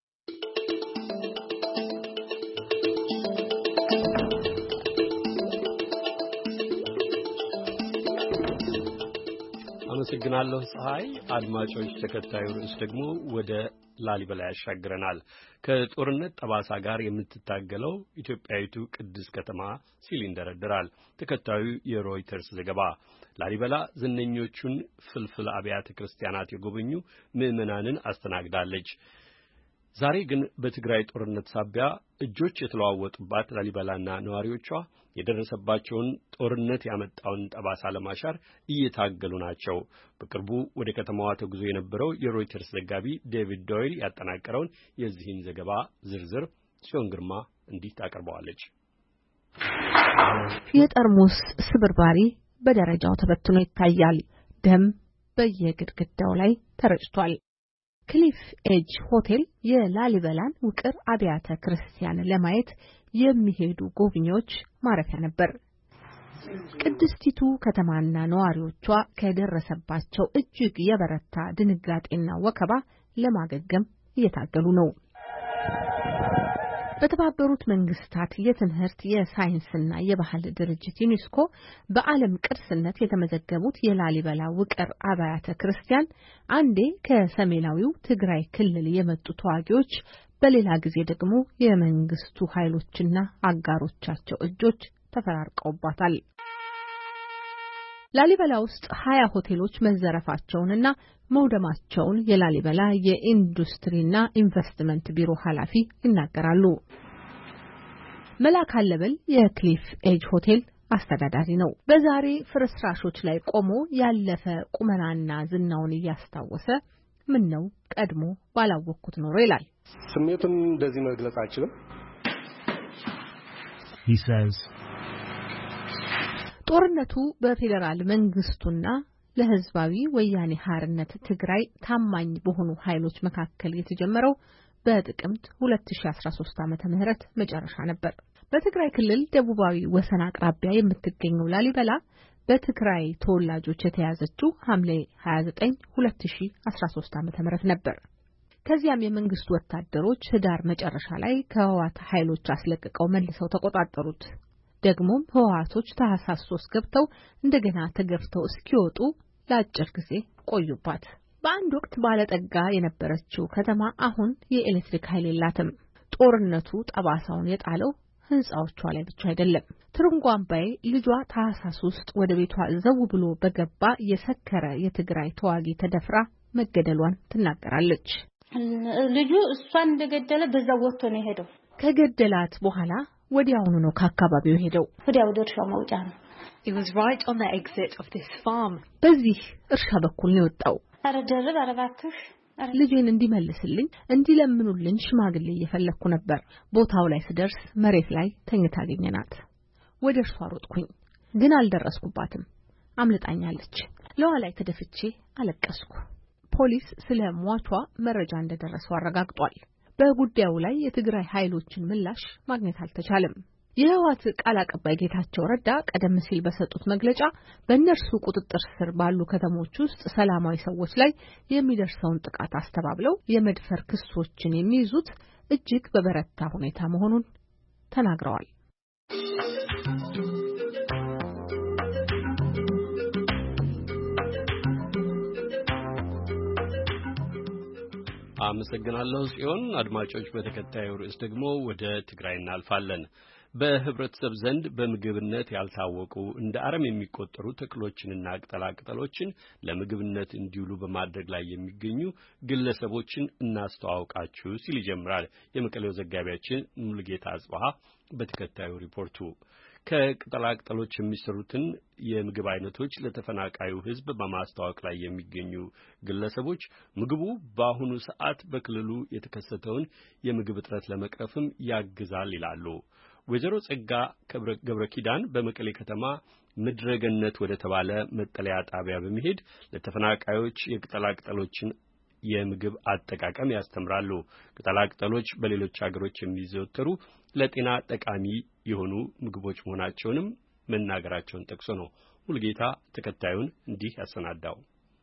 Speaker 1: አመሰግናለሁ ፀሐይ። አድማጮች ተከታዩ ርዕስ ደግሞ ወደ ላሊበላ ያሻግረናል። ከጦርነት ጠባሳ ጋር የምትታገለው ኢትዮጵያዊቱ ቅድስት ከተማ ሲል ይንደረደራል ተከታዩ የሮይተርስ ዘገባ። ላሊበላ ዝነኞቹን ፍልፍል አብያተ ክርስቲያናት የጎበኙ ምዕመናንን አስተናግዳለች። ዛሬ ግን በትግራይ ጦርነት ሳቢያ እጆች የተለዋወጡባት ላሊበላና ነዋሪዎቿ የደረሰባቸውን ጦርነት ያመጣውን ጠባሳ ለማሻር እየታገሉ ናቸው። በቅርቡ ወደ ከተማዋ ተጉዞ የነበረው የሮይተርስ ዘጋቢ ዴቪድ ዶይል ያጠናቀረውን የዚህን ዘገባ ዝርዝር ጽዮን ግርማ እንዲህ ታቀርበዋለች።
Speaker 8: የጠርሙስ ስብርባሪ በደረጃው ተበትኖ ይታያል። ደም በየግድግዳው ላይ ተረጭቷል። ክሊፍ ኤጅ ሆቴል የላሊበላን ውቅር አብያተ ክርስቲያን ለማየት የሚሄዱ ጎብኚዎች ማረፊያ ነበር። ቅድስቲቱ ከተማና ነዋሪዎቿ ከደረሰባቸው እጅግ የበረታ ድንጋጤና ወከባ ለማገገም እየታገሉ ነው። በተባበሩት መንግስታት የትምህርት የሳይንስና የባህል ድርጅት ዩኔስኮ በዓለም ቅርስነት የተመዘገቡት የላሊበላ ውቅር አብያተ ክርስቲያን አንዴ ከሰሜናዊው ትግራይ ክልል የመጡ ተዋጊዎች በሌላ ጊዜ ደግሞ የመንግስቱ ኃይሎችና አጋሮቻቸው እጆች ተፈራርቀውባታል። ላሊበላ ውስጥ ሀያ ሆቴሎች መዘረፋቸውንና መውደማቸውን የላሊበላ የኢንዱስትሪና ኢንቨስትመንት ቢሮ ኃላፊ ይናገራሉ። መላክ አለበል የክሊፍ ኤጅ ሆቴል አስተዳዳሪ ነው። በዛሬ ፍርስራሾች ላይ ቆሞ ያለፈ ቁመናና ዝናውን እያስታወሰ ምን ነው ቀድሞ ባላወቅኩት ኖሮ ይላል።
Speaker 9: ስሜቱን እንደዚህ መግለጽ አልችልም።
Speaker 10: He says
Speaker 8: ጦርነቱ በፌደራል መንግስቱና ለህዝባዊ ወያኔ ሓርነት ትግራይ ታማኝ በሆኑ ኃይሎች መካከል የተጀመረው በጥቅምት ሁለት ሺህ አስራ ሶስት ዓመተ ምህረት መጨረሻ ነበር። በትግራይ ክልል ደቡባዊ ወሰን አቅራቢያ የምትገኘው ላሊበላ በትግራይ ተወላጆች የተያዘችው ሐምሌ ሃያ ዘጠኝ ሁለት ሺህ አስራ ሶስት ዓመተ ምህረት ነበር። ከዚያም የመንግስቱ ወታደሮች ህዳር መጨረሻ ላይ ከህወሓት ኃይሎች አስለቅቀው መልሰው ተቆጣጠሩት። ደግሞም ህወሓቶች ታህሳስ ሶስት ገብተው እንደገና ተገፍተው እስኪወጡ ለአጭር ጊዜ ቆዩባት። በአንድ ወቅት ባለጠጋ የነበረችው ከተማ አሁን የኤሌክትሪክ ኃይል የላትም። ጦርነቱ ጠባሳውን የጣለው ህንጻዎቿ ላይ ብቻ አይደለም። ትርንጓምባይ ልጇ ታህሳስ ውስጥ ወደ ቤቷ ዘው ብሎ በገባ የሰከረ የትግራይ ተዋጊ ተደፍራ መገደሏን ትናገራለች።
Speaker 11: ልጁ እሷን እንደገደለ በዛው ወጥቶ ነው የሄደው።
Speaker 8: ከገደላት በኋላ ወዲያውኑ ነው ከአካባቢው ሄደው
Speaker 11: ወዲያው ደርሻው መውጫ ነው።
Speaker 12: It was right on the exit of this farm.
Speaker 8: በዚህ እርሻ በኩል ነው የወጣው።
Speaker 11: አረ ደረብ አረባክሽ
Speaker 8: ልጄን እንዲመልስልኝ እንዲለምኑልኝ ሽማግሌ እየፈለኩ ነበር። ቦታው ላይ ስደርስ መሬት ላይ ተኝታ አገኘናት። ወደ እርሷ ሮጥኩኝ፣ ግን አልደረስኩባትም። አምልጣኛለች። ለዋ ላይ ተደፍቼ አለቀስኩ። ፖሊስ ስለ ሟቿ መረጃ እንደደረሰው አረጋግጧል። በጉዳዩ ላይ የትግራይ ኃይሎችን ምላሽ ማግኘት አልተቻለም። የህወሓት ቃል አቀባይ ጌታቸው ረዳ ቀደም ሲል በሰጡት መግለጫ በእነርሱ ቁጥጥር ስር ባሉ ከተሞች ውስጥ ሰላማዊ ሰዎች ላይ የሚደርሰውን ጥቃት አስተባብለው የመድፈር ክሶችን የሚይዙት እጅግ በበረታ ሁኔታ መሆኑን ተናግረዋል።
Speaker 1: አመሰግናለሁ ጽዮን። አድማጮች በተከታዩ ርዕስ ደግሞ ወደ ትግራይ እናልፋለን። በህብረተሰብ ዘንድ በምግብነት ያልታወቁ እንደ አረም የሚቆጠሩ ተክሎችንና ቅጠላቅጠሎችን ለምግብነት እንዲውሉ በማድረግ ላይ የሚገኙ ግለሰቦችን እናስተዋውቃችሁ ሲል ይጀምራል የመቀሌው ዘጋቢያችን ሙሉጌታ አጽባሃ በተከታዩ ሪፖርቱ። ከቅጠላቅጠሎች የሚሰሩትን የምግብ አይነቶች ለተፈናቃዩ ህዝብ በማስተዋወቅ ላይ የሚገኙ ግለሰቦች ምግቡ በአሁኑ ሰዓት በክልሉ የተከሰተውን የምግብ እጥረት ለመቅረፍም ያግዛል ይላሉ። ወይዘሮ ጸጋ ገብረ ኪዳን በመቀሌ ከተማ ምድረገነት ወደ ተባለ መጠለያ ጣቢያ በመሄድ ለተፈናቃዮች የቅጠላቅጠሎችን የምግብ አጠቃቀም ያስተምራሉ። ቅጠላቅጠሎች በሌሎች ሀገሮች የሚዘወተሩ ለጤና ጠቃሚ የሆኑ ምግቦች መሆናቸውንም መናገራቸውን ጠቅሶ ነው ሙሉጌታ ተከታዩን እንዲህ ያሰናዳው።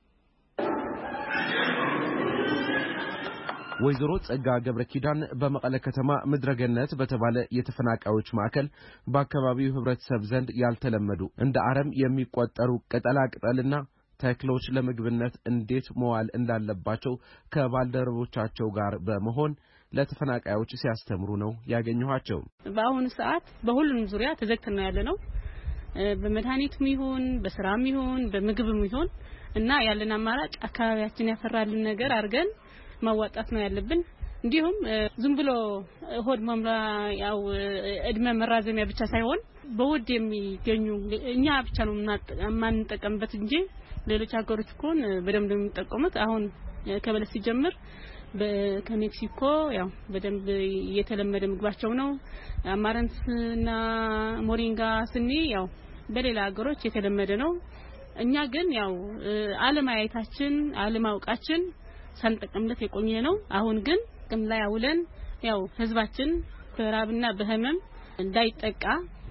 Speaker 13: ወይዘሮ ጸጋ ገብረ ኪዳን በመቀለ ከተማ ምድረገነት በተባለ የተፈናቃዮች ማዕከል በአካባቢው ህብረተሰብ ዘንድ ያልተለመዱ እንደ አረም የሚቆጠሩ ቅጠላቅጠልና ተክሎች ለምግብነት እንዴት መዋል እንዳለባቸው ከባልደረቦቻቸው ጋር በመሆን ለተፈናቃዮች ሲያስተምሩ ነው ያገኘኋቸው።
Speaker 14: በአሁኑ ሰዓት በሁሉም ዙሪያ ተዘግተን ነው ያለነው። በመድኃኒቱም ይሁን በስራም ይሁን በምግብም ይሁን እና ያለን አማራጭ አካባቢያችን ያፈራልን ነገር አድርገን ማዋጣት ነው ያለብን። እንዲሁም ዝም ብሎ ሆድ መምራ ያው እድሜ መራዘሚያ ብቻ ሳይሆን በውድ የሚገኙ እኛ ብቻ ነው ማንጠቀምበት እንጂ ሌሎች ሀገሮች ኮን በደንብ የሚጠቀሙት አሁን ከበለስ ሲጀምር በከሜክሲኮ ያው በደንብ የተለመደ ምግባቸው ነው። አማራንስና ሞሪንጋ ስኒ ያው በሌላ ሀገሮች የተለመደ ነው። እኛ ግን ያው አለማየታችን አለማውቃችን ሳንጠቀምለት የቆየ ነው። አሁን ግን ጥቅም ላይ አውለን ያው ህዝባችን በራብና በህመም እንዳይጠቃ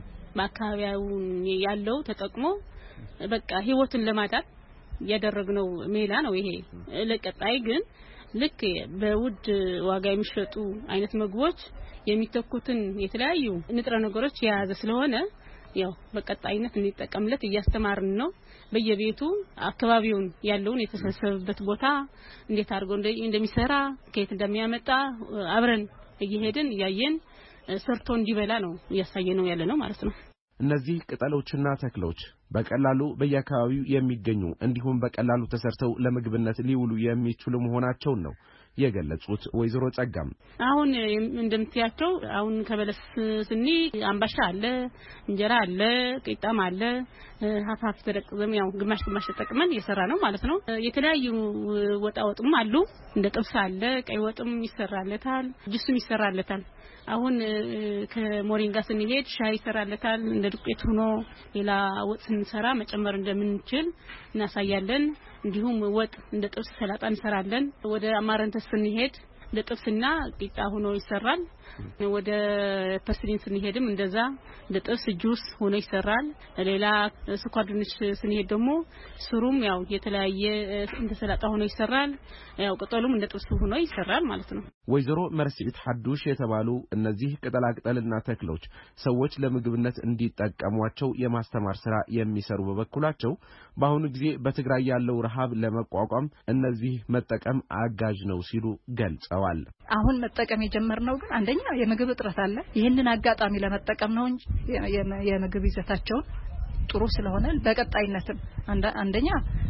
Speaker 14: በአካባቢው ያለው ተጠቅሞ በቃ ህይወትን ለማዳን ያደረግነው ሜላ ነው ይሄ። ለቀጣይ ግን ልክ በውድ ዋጋ የሚሸጡ አይነት ምግቦች የሚተኩትን የተለያዩ ንጥረ ነገሮች የያዘ ስለሆነ ያው በቀጣይነት እንጠቀምለት እያስተማርን ነው። በየቤቱ አካባቢውን ያለውን የተሰበሰበበት ቦታ እንዴት አድርጎ እንደሚሰራ ከየት እንደሚያመጣ አብረን እየሄድን ያየን ሰርቶ እንዲበላ ነው እያሳየነው ያለ ነው ማለት ነው።
Speaker 13: እነዚህ ቅጠሎችና ተክሎች በቀላሉ በየአካባቢው የሚገኙ እንዲሁም በቀላሉ ተሰርተው ለምግብነት ሊውሉ የሚችሉ መሆናቸው ነው የገለጹት ወይዘሮ ጸጋም።
Speaker 14: አሁን እንደምትያቸው አሁን ከበለስ ስኒ አምባሻ አለ፣ እንጀራ አለ፣ ቂጣም አለ፣ ሀፋፍ ተደቅዘም ያው ግማሽ ግማሽ ተጠቅመን እየሰራ ነው ማለት ነው። የተለያዩ ወጣወጥም አሉ፣ እንደ ጥብስ አለ፣ ቀይ ወጥም ይሰራለታል፣ ጁስም ይሰራለታል። አሁን ከሞሪንጋ ስንሄድ ሻይ ይሰራለታል እንደ ዱቄት ሆኖ ሌላ ወጥ ስንሰራ መጨመር እንደምንችል እናሳያለን። እንዲሁም ወጥ እንደ ጥብስ ሰላጣ እንሰራለን። ወደ አማረንተስ ስንሄድ ለጥብስና ቂጣ ሆኖ ይሰራል። ወደ ፐርስሊን ስንሄድም እንደዛ ለጥብስ ጁስ ሆኖ ይሰራል። ሌላ ስኳር ድንች ስንሄድ ደግሞ ስሩም ያው የተለያየ እንደ ሰላጣ ሆኖ ይሰራል። ያው ቅጠሉም እንደ ጥብስ ሆኖ ይሰራል ማለት ነው።
Speaker 13: ወይዘሮ መርሲት ሐዱሽ የተባሉ እነዚህ ቅጠላቅጠልና ተክሎች ሰዎች ለምግብነት እንዲጠቀሟቸው የማስተማር ስራ የሚሰሩ በበኩላቸው በአሁኑ ጊዜ በትግራይ ያለው ረሃብ ለመቋቋም እነዚህ መጠቀም አጋዥ ነው ሲሉ ገልጸዋል።
Speaker 10: አሁን መጠቀም የጀመርነው ግን አንደኛ የምግብ እጥረት አለ። ይሄንን አጋጣሚ ለመጠቀም ነው እንጂ የምግብ ይዘታቸውን ጥሩ ስለሆነ በቀጣይነትም አንደኛ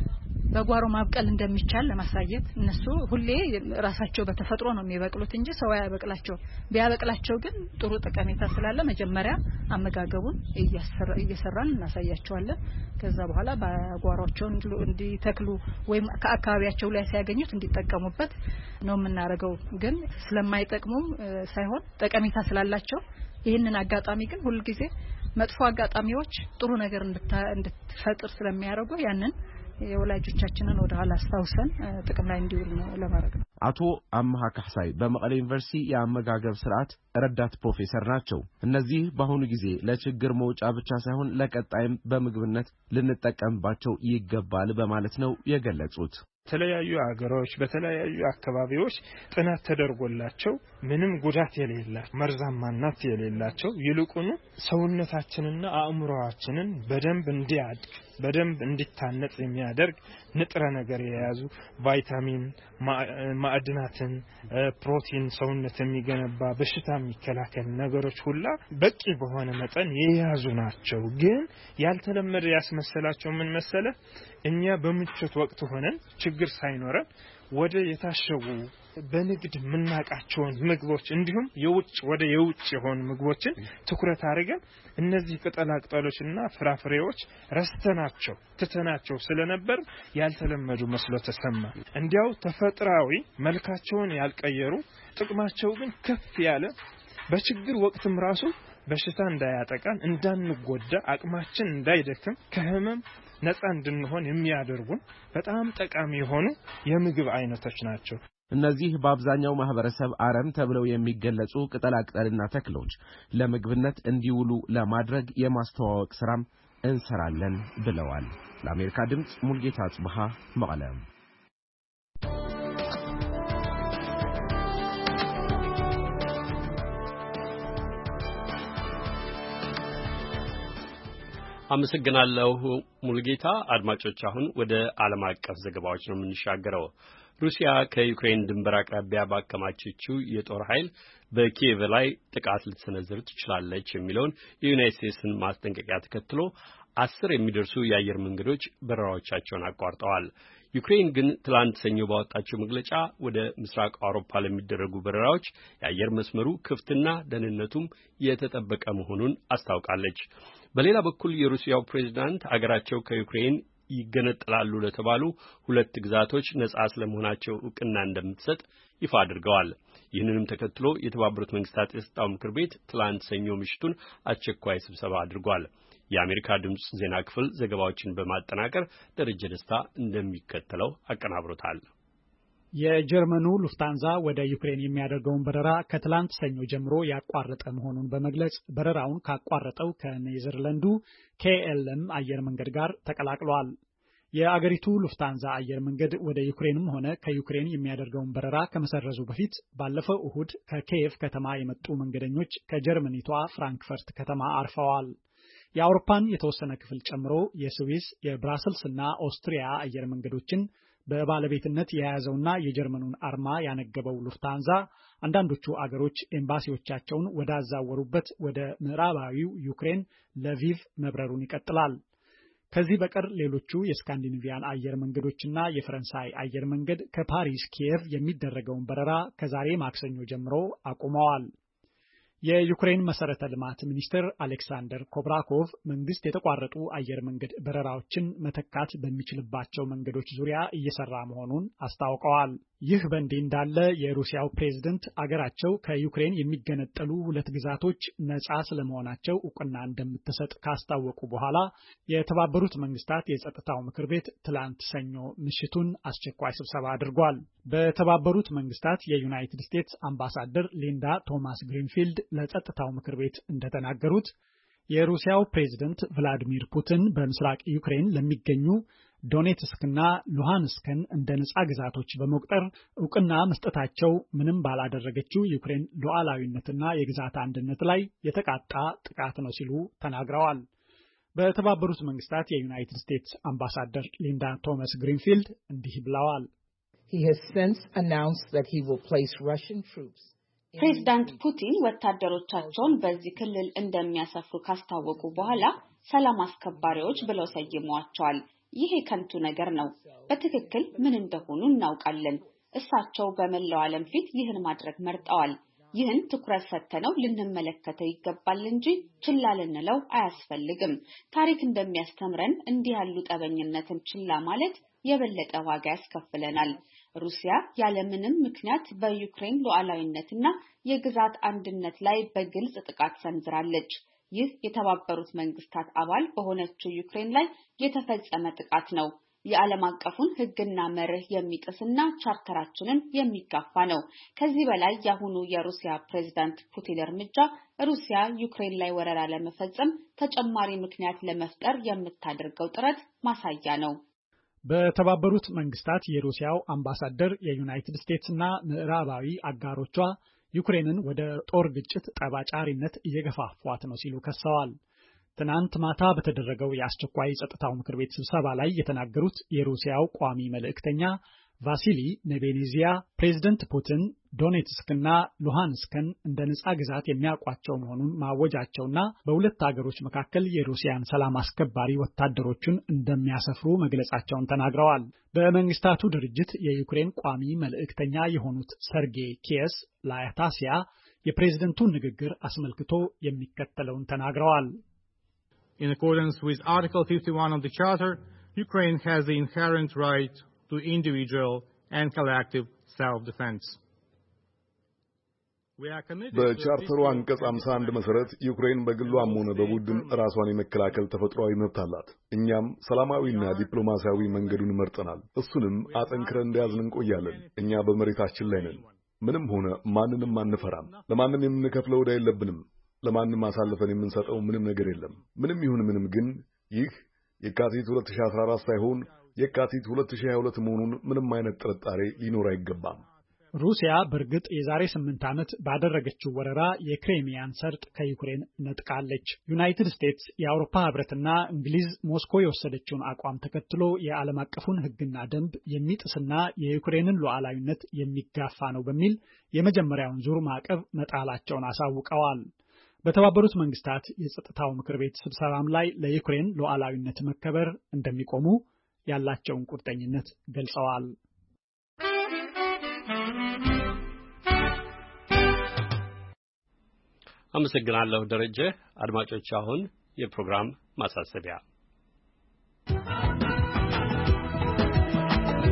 Speaker 10: በጓሮ ማብቀል እንደሚቻል ለማሳየት እነሱ ሁሌ ራሳቸው በተፈጥሮ ነው የሚበቅሉት እንጂ ሰው ያበቅላቸው ቢያበቅላቸው ግን ጥሩ ጠቀሜታ ስላለ መጀመሪያ አመጋገቡን እየሰራን እናሳያቸዋለን። ከዛ በኋላ በጓሮአቸው እንዲተክሉ ወይም ከአካባቢያቸው ላይ ሲያገኙት እንዲጠቀሙበት ነው የምናደርገው። ግን ስለማይጠቅሙም ሳይሆን ጠቀሜታ ስላላቸው ይሄንን አጋጣሚ ግን ሁሉ ጊዜ መጥፎ አጋጣሚዎች ጥሩ ነገር እንድትፈጥር ስለሚያደርጉ ያንን የወላጆቻችንን ወደ ኋላ አስተውሰን ጥቅም ላይ እንዲውል ነው ለማድረግ ነው።
Speaker 13: አቶ አማሃ ካህሳይ በመቀሌ ዩኒቨርሲቲ የአመጋገብ ስርዓት ረዳት ፕሮፌሰር ናቸው። እነዚህ በአሁኑ ጊዜ ለችግር መውጫ ብቻ ሳይሆን ለቀጣይም በምግብነት ልንጠቀምባቸው ይገባል በማለት ነው የገለጹት።
Speaker 15: ተለያዩ አገሮች በተለያዩ አካባቢዎች ጥናት ተደርጎላቸው ምንም ጉዳት የሌላቸው መርዛማነት የሌላቸው ይልቁኑ ሰውነታችንና አእምሮአችንን በደንብ እንዲያድግ በደንብ እንዲታነጽ የሚያደርግ ንጥረ ነገር የያዙ ቫይታሚን ማዕድናትን ፕሮቲን ሰውነት የሚገነባ በሽታ የሚከላከል ነገሮች ሁላ በቂ በሆነ መጠን የያዙ ናቸው። ግን ያልተለመደ ያስመሰላቸው ምን መሰለ እኛ በምቾት ወቅት ሆነን ችግር ሳይኖረን ወደ የታሸጉ በንግድ ምናቃቸውን ምግቦች እንዲሁም የውጭ ወደ የውጭ የሆኑ ምግቦችን ትኩረት አድርገን እነዚህ ቅጠላቅጠሎችና ፍራፍሬዎች ረስተናቸው ትተናቸው ስለነበር ያልተለመዱ መስሎ ተሰማ። እንዲያው ተፈጥሯዊ መልካቸውን ያልቀየሩ ጥቅማቸው ግን ከፍ ያለ በችግር ወቅትም ራሱ በሽታ እንዳያጠቃን እንዳንጎዳ አቅማችን እንዳይደክም ከህመም ነፃ እንድንሆን የሚያደርጉን በጣም ጠቃሚ የሆኑ የምግብ አይነቶች ናቸው።
Speaker 13: እነዚህ በአብዛኛው ማህበረሰብ አረም ተብለው የሚገለጹ ቅጠላቅጠልና ተክሎች ለምግብነት እንዲውሉ ለማድረግ የማስተዋወቅ ስራም እንሰራለን ብለዋል። ለአሜሪካ ድምጽ ሙልጌታ ጽብሃ መቀለም።
Speaker 1: አመሰግናለሁ ሙልጌታ። አድማጮች አሁን ወደ ዓለም አቀፍ ዘገባዎች ነው የምንሻገረው። ሩሲያ ከዩክሬን ድንበር አቅራቢያ ባከማቸችው የጦር ኃይል በኪየቭ ላይ ጥቃት ልትሰነዝር ትችላለች የሚለውን የዩናይትድ ስቴትስን ማስጠንቀቂያ ተከትሎ አስር የሚደርሱ የአየር መንገዶች በረራዎቻቸውን አቋርጠዋል። ዩክሬን ግን ትላንት ሰኞ ባወጣቸው መግለጫ ወደ ምስራቅ አውሮፓ ለሚደረጉ በረራዎች የአየር መስመሩ ክፍትና ደህንነቱም የተጠበቀ መሆኑን አስታውቃለች። በሌላ በኩል የሩሲያው ፕሬዝዳንት አገራቸው ከዩክሬን ይገነጠላሉ ለተባሉ ሁለት ግዛቶች ነጻ ስለመሆናቸው ዕውቅና እንደምትሰጥ ይፋ አድርገዋል። ይህንንም ተከትሎ የተባበሩት መንግስታት የጸጥታው ምክር ቤት ትላንት ሰኞ ምሽቱን አስቸኳይ ስብሰባ አድርጓል። የአሜሪካ ድምጽ ዜና ክፍል ዘገባዎችን በማጠናቀር ደረጀ ደስታ እንደሚከተለው አቀናብሮታል።
Speaker 16: የጀርመኑ ሉፍታንዛ ወደ ዩክሬን የሚያደርገውን በረራ ከትላንት ሰኞ ጀምሮ ያቋረጠ መሆኑን በመግለጽ በረራውን ካቋረጠው ከኔዘርላንዱ ኬኤልኤም አየር መንገድ ጋር ተቀላቅሏል። የአገሪቱ ሉፍታንዛ አየር መንገድ ወደ ዩክሬንም ሆነ ከዩክሬን የሚያደርገውን በረራ ከመሰረዙ በፊት ባለፈው እሁድ ከኪየቭ ከተማ የመጡ መንገደኞች ከጀርመኒቷ ፍራንክፈርት ከተማ አርፈዋል። የአውሮፓን የተወሰነ ክፍል ጨምሮ የስዊስ፣ የብራስልስና ኦስትሪያ አየር መንገዶችን በባለቤትነት የያዘውና የጀርመኑን አርማ ያነገበው ሉፍታንዛ አንዳንዶቹ አገሮች ኤምባሲዎቻቸውን ወዳዛወሩበት ወደ ምዕራባዊው ዩክሬን ለቪቭ መብረሩን ይቀጥላል። ከዚህ በቀር ሌሎቹ የስካንዲኔቪያን አየር መንገዶችና የፈረንሳይ አየር መንገድ ከፓሪስ ኪየቭ የሚደረገውን በረራ ከዛሬ ማክሰኞ ጀምሮ አቁመዋል። የዩክሬን መሰረተ ልማት ሚኒስትር አሌክሳንደር ኮብራኮቭ መንግስት የተቋረጡ አየር መንገድ በረራዎችን መተካት በሚችልባቸው መንገዶች ዙሪያ እየሰራ መሆኑን አስታውቀዋል። ይህ በእንዲህ እንዳለ የሩሲያው ፕሬዝደንት አገራቸው ከዩክሬን የሚገነጠሉ ሁለት ግዛቶች ነጻ ስለመሆናቸው እውቅና እንደምትሰጥ ካስታወቁ በኋላ የተባበሩት መንግስታት የጸጥታው ምክር ቤት ትላንት ሰኞ ምሽቱን አስቸኳይ ስብሰባ አድርጓል። በተባበሩት መንግስታት የዩናይትድ ስቴትስ አምባሳደር ሊንዳ ቶማስ ግሪንፊልድ ለጸጥታው ምክር ቤት እንደተናገሩት የሩሲያው ፕሬዝደንት ቭላዲሚር ፑቲን በምስራቅ ዩክሬን ለሚገኙ ዶኔትስክና ሉሃንስክን እንደ ነጻ ግዛቶች በመቁጠር እውቅና መስጠታቸው ምንም ባላደረገችው ዩክሬን ሉዓላዊነትና የግዛት አንድነት ላይ የተቃጣ ጥቃት ነው ሲሉ ተናግረዋል። በተባበሩት መንግስታት የዩናይትድ ስቴትስ አምባሳደር ሊንዳ ቶማስ ግሪንፊልድ እንዲህ ብለዋል።
Speaker 17: He has since announced that he will place Russian troops
Speaker 18: ፕሬዝዳንት ፑቲን ወታደሮቻቸውን በዚህ ክልል እንደሚያሰፍሩ ካስታወቁ በኋላ ሰላም አስከባሪዎች ብለው ሰይመዋቸዋል። ይሄ ከንቱ ነገር ነው። በትክክል ምን እንደሆኑ እናውቃለን። እሳቸው በመላው ዓለም ፊት ይህን ማድረግ መርጠዋል። ይህን ትኩረት ሰጥተነው ልንመለከተው ይገባል እንጂ ችላ ልንለው አያስፈልግም። ታሪክ እንደሚያስተምረን እንዲህ ያሉ ጠበኝነትን ችላ ማለት የበለጠ ዋጋ ያስከፍለናል። ሩሲያ ያለምንም ምክንያት በዩክሬን ሉዓላዊነትና የግዛት አንድነት ላይ በግልጽ ጥቃት ሰንዝራለች። ይህ የተባበሩት መንግስታት አባል በሆነችው ዩክሬን ላይ የተፈጸመ ጥቃት ነው። የዓለም አቀፉን ሕግና መርህ የሚጥስና ቻርተራችንን የሚጋፋ ነው። ከዚህ በላይ የአሁኑ የሩሲያ ፕሬዝዳንት ፑቲን እርምጃ ሩሲያ ዩክሬን ላይ ወረራ ለመፈጸም ተጨማሪ ምክንያት ለመፍጠር የምታደርገው ጥረት ማሳያ ነው።
Speaker 16: በተባበሩት መንግስታት የሩሲያው አምባሳደር የዩናይትድ ስቴትስና ምዕራባዊ አጋሮቿ ዩክሬንን ወደ ጦር ግጭት ጠባጫሪነት እየገፋፏት ነው ሲሉ ከሰዋል። ትናንት ማታ በተደረገው የአስቸኳይ ጸጥታው ምክር ቤት ስብሰባ ላይ የተናገሩት የሩሲያው ቋሚ መልእክተኛ ቫሲሊ ኔቤንዚያ ፕሬዝደንት ፑቲን ዶኔትስክና ሉሃንስክን እንደ ነጻ ግዛት የሚያውቋቸው መሆኑን ማወጃቸውና በሁለት ሀገሮች መካከል የሩሲያን ሰላም አስከባሪ ወታደሮችን እንደሚያሰፍሩ መግለጻቸውን ተናግረዋል። በመንግስታቱ ድርጅት የዩክሬን ቋሚ መልእክተኛ የሆኑት ሰርጌይ ኪየስ ላያታሲያ የፕሬዝደንቱን ንግግር አስመልክቶ የሚከተለውን ተናግረዋል።
Speaker 19: In accordance with Article fifty-one of the Charter, Ukraine has the inherent right to individual and collective self-defense.
Speaker 3: በቻርተሩ አንቀጽ ሃምሳ አንድ መሰረት ዩክሬን በግሏም ሆነ በቡድን ራሷን የመከላከል ተፈጥሯዊ መብት አላት። እኛም ሰላማዊና ዲፕሎማሲያዊ መንገዱን መርጠናል። እሱንም አጠንክረን እንደያዝን እንቆያለን። እኛ በመሬታችን ላይ ነን። ምንም ሆነ ማንንም አንፈራም። ለማንም የምንከፍለው ዕዳ የለብንም። ለማንም አሳልፈን የምንሰጠው ምንም ነገር የለም። ምንም ይሁን ምንም ግን ይህ የካቲት ሁለት ሺህ አስራ አራት ሳይሆን የካቲት ሁለት ሺህ ሃያ ሁለት መሆኑን ምንም አይነት ጥርጣሬ ሊኖር አይገባም።
Speaker 16: ሩሲያ በእርግጥ የዛሬ ስምንት ዓመት ባደረገችው ወረራ የክሬሚያን ሰርጥ ከዩክሬን ነጥቃለች። ዩናይትድ ስቴትስ፣ የአውሮፓ ህብረትና እንግሊዝ ሞስኮ የወሰደችውን አቋም ተከትሎ የዓለም አቀፉን ሕግና ደንብ የሚጥስና የዩክሬንን ሉዓላዊነት የሚጋፋ ነው በሚል የመጀመሪያውን ዙር ማዕቀብ መጣላቸውን አሳውቀዋል። በተባበሩት መንግስታት የጸጥታው ምክር ቤት ስብሰባም ላይ ለዩክሬን ሉዓላዊነት መከበር እንደሚቆሙ ያላቸውን ቁርጠኝነት ገልጸዋል።
Speaker 1: አመሰግናለሁ ደረጀ። አድማጮች አሁን የፕሮግራም ማሳሰቢያ።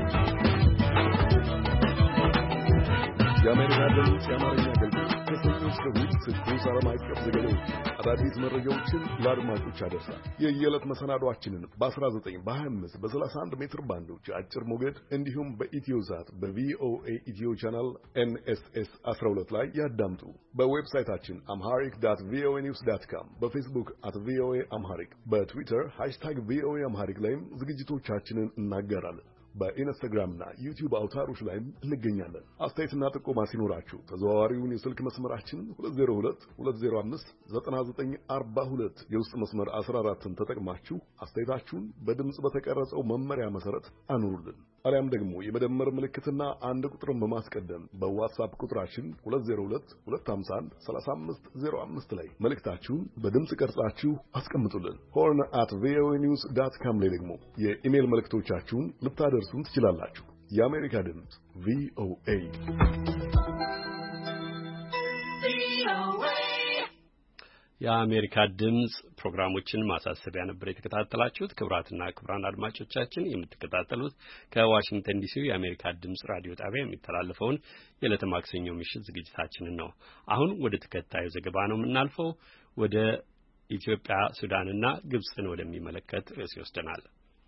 Speaker 3: የአሜሪካ ድምፅ የአማርኛ አገልግሎት ከሰኞ የሚያቀርቡት ትኩስ ዓለም አቀፍ ዘገባዎች፣ አዳዲስ መረጃዎችን ለአድማጮች ያደርሳል። የየዕለት መሰናዷችንን በ19 በ25 በ31 ሜትር ባንዶች አጭር ሞገድ እንዲሁም በኢትዮሳት በቪኦኤ ኢትዮ ቻናል ኤንኤስኤስ አስራ ሁለት ላይ ያዳምጡ። በዌብሳይታችን አምሃሪክ ዳት ቪኦኤ ኒውስ ዳት ካም፣ በፌስቡክ አት ቪኦኤ አምሃሪክ፣ በትዊተር ሃሽታግ ቪኦኤ አምሃሪክ ላይም ዝግጅቶቻችንን እናገራለን። በኢንስታግራምና ዩቲዩብ አውታሮች ላይም እንገኛለን። አስተያየትና ጥቆማ ሲኖራችሁ ተዘዋዋሪውን የስልክ መስመራችን ሁለት ዜሮ ሁለት ሁለት ዜሮ አምስት ዘጠና ዘጠኝ አርባ ሁለት የውስጥ መስመር አስራ አራትን ተጠቅማችሁ አስተያየታችሁን በድምጽ በተቀረጸው መመሪያ መሰረት አኑሩልን። አሊያም ደግሞ የመደመር ምልክትና አንድ ቁጥርን በማስቀደም በዋትስአፕ ቁጥራችን ሁለት ዜሮ ሁለት ሁለት አምሳ አንድ ሰላሳ አምስት ዜሮ አምስት ላይ መልእክታችሁን በድምጽ ቀርጻችሁ አስቀምጡልን። ሆርን አት ቪኦኤ ኒውስ ዳት ካም ላይ ደግሞ የኢሜል መልእክቶቻችሁን ልታደርሱን ትችላላችሁ። የአሜሪካ ድምጽ ቪኦኤ
Speaker 1: የአሜሪካ ድምጽ ፕሮግራሞችን ማሳሰቢያ ነበር የተከታተላችሁት። ክቡራትና ክቡራን አድማጮቻችን የምትከታተሉት ከዋሽንግተን ዲሲ የአሜሪካ ድምጽ ራዲዮ ጣቢያ የሚተላለፈውን የዕለተ ማክሰኞ ምሽት ዝግጅታችንን ነው። አሁን ወደ ተከታዩ ዘገባ ነው የምናልፈው። ወደ ኢትዮጵያ፣ ሱዳንና ግብጽን ወደሚመለከት ርዕስ ይወስደናል።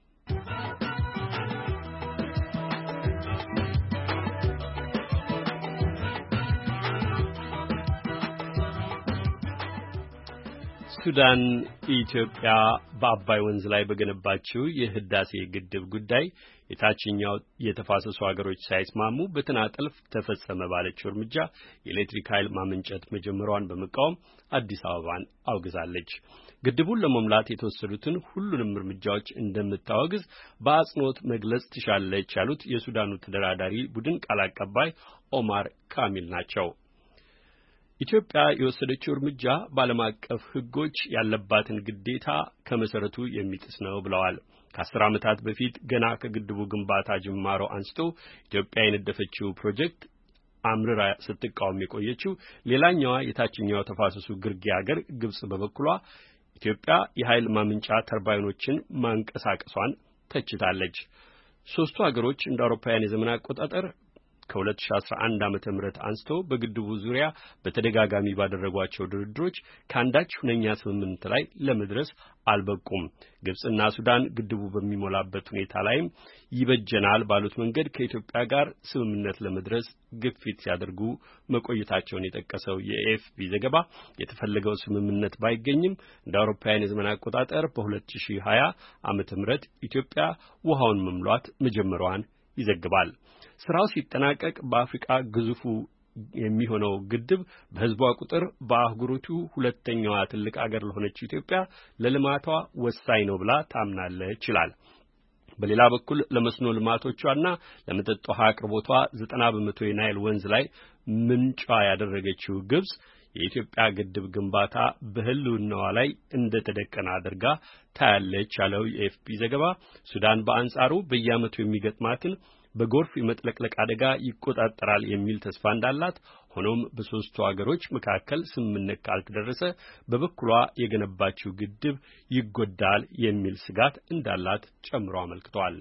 Speaker 1: ሱዳን ኢትዮጵያ በአባይ ወንዝ ላይ በገነባችው የህዳሴ ግድብ ጉዳይ የታችኛው የተፋሰሱ ሀገሮች ሳይስማሙ በተናጠል ተፈጸመ ባለችው እርምጃ የኤሌክትሪክ ኃይል ማመንጨት መጀመሯን በመቃወም አዲስ አበባን አውግዛለች። ግድቡን ለመሙላት የተወሰዱትን ሁሉንም እርምጃዎች እንደምታወግዝ በአጽንኦት መግለጽ ትሻለች ያሉት የሱዳኑ ተደራዳሪ ቡድን ቃል አቀባይ ኦማር ካሚል ናቸው። ኢትዮጵያ የወሰደችው እርምጃ በዓለም አቀፍ ሕጎች ያለባትን ግዴታ ከመሰረቱ የሚጥስ ነው ብለዋል። ከአስር ዓመታት በፊት ገና ከግድቡ ግንባታ ጅማሮ አንስቶ ኢትዮጵያ የነደፈችው ፕሮጀክት አምርራ ስትቃወም የቆየችው ሌላኛዋ የታችኛው ተፋሰሱ ግርጌ ሀገር ግብጽ በበኩሏ ኢትዮጵያ የኃይል ማመንጫ ተርባይኖችን ማንቀሳቀሷን ተችታለች። ሶስቱ ሀገሮች እንደ አውሮፓውያን የዘመን አቆጣጠር ከሁለት ሺህ አስራ አንድ ዓመተ ምህረት አንስቶ በግድቡ ዙሪያ በተደጋጋሚ ባደረጓቸው ድርድሮች ከአንዳች ሁነኛ ስምምነት ላይ ለመድረስ አልበቁም። ግብጽና ሱዳን ግድቡ በሚሞላበት ሁኔታ ላይም ይበጀናል ባሉት መንገድ ከኢትዮጵያ ጋር ስምምነት ለመድረስ ግፊት ሲያደርጉ መቆየታቸውን የጠቀሰው የኤኤፍፒ ዘገባ የተፈለገው ስምምነት ባይገኝም እንደ አውሮፓውያን የዘመን አቆጣጠር በሁለት ሺህ ሀያ ዓመተ ምህረት ኢትዮጵያ ውሃውን መምሏት መጀመሯን ይዘግባል። ስራው ሲጠናቀቅ በአፍሪካ ግዙፉ የሚሆነው ግድብ በህዝቧ ቁጥር በአህጉሪቱ ሁለተኛዋ ትልቅ አገር ለሆነችው ኢትዮጵያ ለልማቷ ወሳኝ ነው ብላ ታምናለች ይላል። በሌላ በኩል ለመስኖ ልማቶቿና ለመጠጥ ውሃ አቅርቦቷ ዘጠና በመቶ የናይል ወንዝ ላይ ምንጯ ያደረገችው ግብጽ የኢትዮጵያ ግድብ ግንባታ በህልውናዋ ላይ እንደተደቀነ አድርጋ ታያለች ያለው የኤፍፒ ዘገባ ሱዳን በአንጻሩ በየዓመቱ የሚገጥማትን በጎርፍ የመጥለቅለቅ አደጋ ይቆጣጠራል የሚል ተስፋ እንዳላት፣ ሆኖም በሶስቱ ሀገሮች መካከል ስምምነት ካልተደረሰ በበኩሏ የገነባችው ግድብ ይጎዳል የሚል ስጋት እንዳላት ጨምሮ አመልክቷል።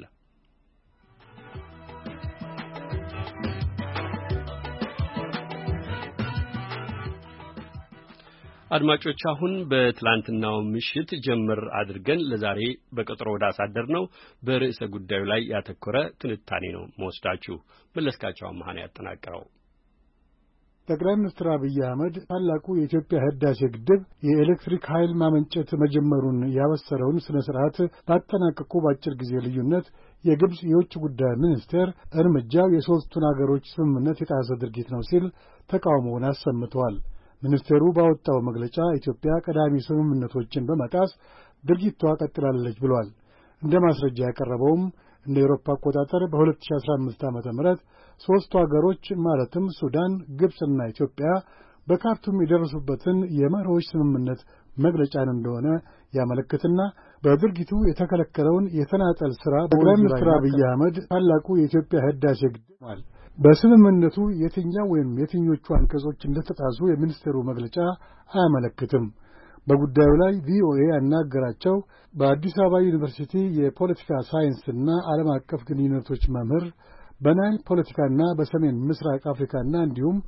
Speaker 1: አድማጮች አሁን በትላንትናው ምሽት ጀምር አድርገን ለዛሬ በቀጠሮ ወዳሳደር ነው በርዕሰ ጉዳዩ ላይ ያተኮረ ትንታኔ ነው መወስዳችሁ። መለስካቸው አማሃን ያጠናቀረው።
Speaker 20: ጠቅላይ ሚኒስትር አብይ አህመድ ታላቁ የኢትዮጵያ ህዳሴ ግድብ የኤሌክትሪክ ኃይል ማመንጨት መጀመሩን ያበሰረውን ስነ ስርዓት ባጠናቀቁ በአጭር ጊዜ ልዩነት የግብጽ የውጭ ጉዳይ ሚኒስቴር እርምጃው የሶስቱን አገሮች ስምምነት የጣሰ ድርጊት ነው ሲል ተቃውሞውን አሰምተዋል። ሚኒስቴሩ ባወጣው መግለጫ ኢትዮጵያ ቀዳሚ ስምምነቶችን በመጣስ ድርጊቷ ቀጥላለች ብሏል። እንደ ማስረጃ ያቀረበውም እንደ አውሮፓ አቆጣጠር በሁለት ሺህ አስራ አምስት ዓመተ ምህረት ሶስቱ ሀገሮች ማለትም ሱዳን፣ ግብጽና ኢትዮጵያ በካርቱም የደረሱበትን የመርሆች ስምምነት መግለጫን እንደሆነ ያመለክትና በድርጊቱ የተከለከለውን የተናጠል ሥራ ጠቅላይ ሚኒስትር አብይ አህመድ ታላቁ የኢትዮጵያ ህዳሴ ግድብ በስምምነቱ የትኛው ወይም የትኞቹ አንቀጾች እንደተጣሱ የሚኒስቴሩ መግለጫ አያመለክትም። በጉዳዩ ላይ ቪኦኤ ያናገራቸው በአዲስ አበባ ዩኒቨርሲቲ የፖለቲካ ሳይንስና ዓለም አቀፍ ግንኙነቶች መምህር በናይል ፖለቲካና በሰሜን ምስራቅ አፍሪካና እንዲሁም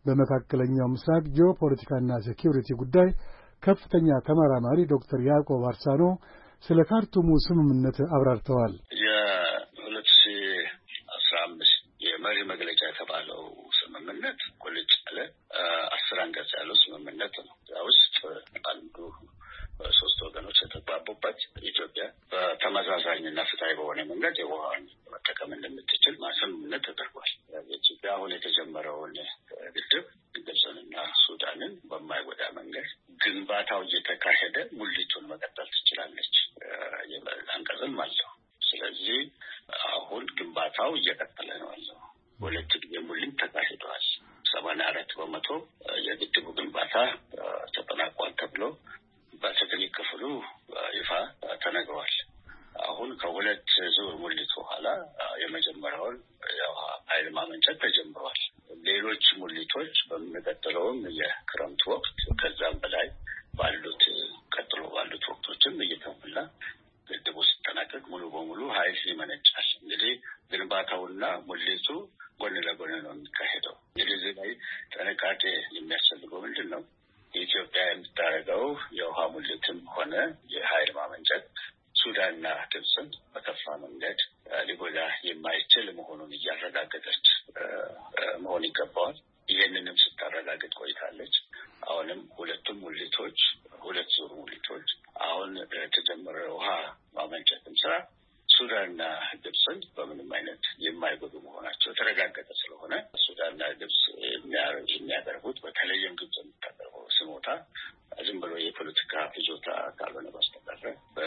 Speaker 20: በመካከለኛው ምስራቅ ጂኦፖለቲካና ሴኩሪቲ ጉዳይ ከፍተኛ ተመራማሪ ዶክተር ያዕቆብ አርሳኖ ስለ ካርቱሙ ስምምነት አብራርተዋል።
Speaker 21: የሁለት ሺህ አስራ አምስት የመሪ መግለጫ የተባለው ስምምነት ቁልጭ ያለ አስር አንቀጽ ያለው ስምምነት ነው። እዚያ ውስጥ አንዱ ሶስት ወገኖች የተግባቡበት ኢትዮጵያ በተመዛዛኝና ፍትሃዊ በሆነ መንገድ የውሃን መጠቀም እንደምትችል ስምምነት ተደርጓል። ኢትዮጵያ አሁን የተጀመረውን ግድብ ግብፅንና ሱዳንን በማይጎዳ መንገድ ግንባታው እየተካሄደ ሙሊቱን መቀጠል ትችላለች አንቀጽም አለው። ስለዚህ አሁን ግንባታው እየቀጠለ ነው አለው። ሁለት ጊዜ ሙሊት ተካሂዷል። ሰማንያ አራት በመቶ የግድቡ ግንባታ ተጠናቋል ተብሎ በቴክኒክ ክፍሉ ይፋ ተነግሯል። አሁን ከሁለት ዙር ሙሊት በኋላ የመጀመሪያውን የውሃ ኃይል ማመንጨት ተጀምሯል። ሌሎች ሙሊቶች በሚቀጥለውም የክረምት ወቅት ከዛም በላይ ባሉት ቀጥሎ ባሉት ወቅቶችም እየተሞላ ግድቡ ሲጠናቀቅ ሙሉ በሙሉ ኃይል ይመነጫል። እንግዲህ ግንባታውና ሙሊቱ ጎን ለጎን ነው የሚካሄደው። እንግዲህ እዚህ ላይ ጥንቃቄ የሚያስፈልገው ምንድን ነው? ኢትዮጵያ የምታደርገው የውሃ ሙሊትም ሆነ የኃይል ማመንጨት ሱዳንና ግብፅን በከፋ መንገድ ሊጎዳ የማይችል መሆኑን እያረጋገጠች መሆን ይገባዋል። ይህንንም ስታረጋግጥ ቆይታለች። አሁንም ሁለቱም ሙሊቶች ሁለት ዙር ሙሊቶች አሁን የተጀመረ ውሃ ማመንጨትም ስራ ሱዳንና ግብፅን በምንም አይነት የማይጎዱ መሆናቸው የተረጋገጠ ስለሆነ ሱዳንና ግብፅ የሚያቀርቡት በተለይም ግብፅ የምታቀርበው ስሞታ ዝም ብሎ የፖለቲካ ፍጆታ ካልሆነ በስተቀር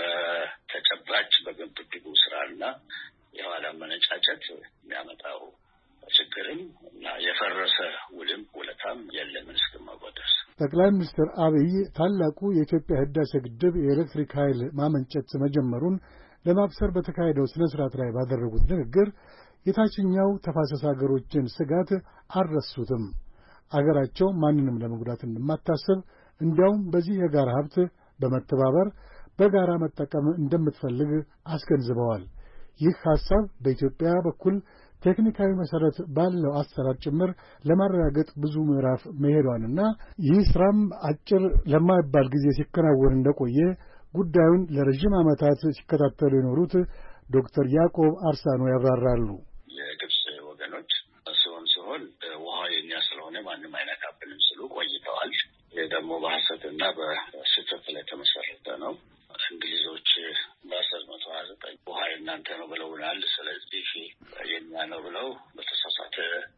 Speaker 21: በተጨባጭ በግድቡ ስራና የኋላ መነጫጨት የሚያመጣው ችግርም እና የፈረሰ ውልም ውለታም የለም እስከማወደስ።
Speaker 20: ጠቅላይ ሚኒስትር አብይ ታላቁ የኢትዮጵያ ህዳሴ ግድብ የኤሌክትሪክ ኃይል ማመንጨት መጀመሩን ለማብሰር በተካሄደው ስነ ስርዓት ላይ ባደረጉት ንግግር የታችኛው ተፋሰስ ሀገሮችን ስጋት አልረሱትም። አገራቸው ማንንም ለመጉዳት እንደማታስብ እንዲያውም በዚህ የጋራ ሀብት በመተባበር በጋራ መጠቀም እንደምትፈልግ አስገንዝበዋል። ይህ ሐሳብ በኢትዮጵያ በኩል ቴክኒካዊ መሰረት ባለው አሰራር ጭምር ለማረጋገጥ ብዙ ምዕራፍ መሄዷንና ይህ ስራም አጭር ለማይባል ጊዜ ሲከናወን እንደቆየ ጉዳዩን ለረጅም ዓመታት ሲከታተሉ የኖሩት ዶክተር ያዕቆብ አርሳኖ ያብራራሉ።
Speaker 21: የግብፅ ወገኖች ሲሆን ሲሆን ውሃ የኛ ስለሆነ ማንም አይነካብንም ሲሉ ቆይተዋል። ይህ ደግሞ በሐሰትና በስህተት ላይ የተመሰረተ ነው። እንግሊዞች በአስራ መቶ ሀያ ዘጠኝ ውሃ የእናንተ ነው ብለውናል፣ ስለዚህ የኛ ነው ብለው በተሳሳተ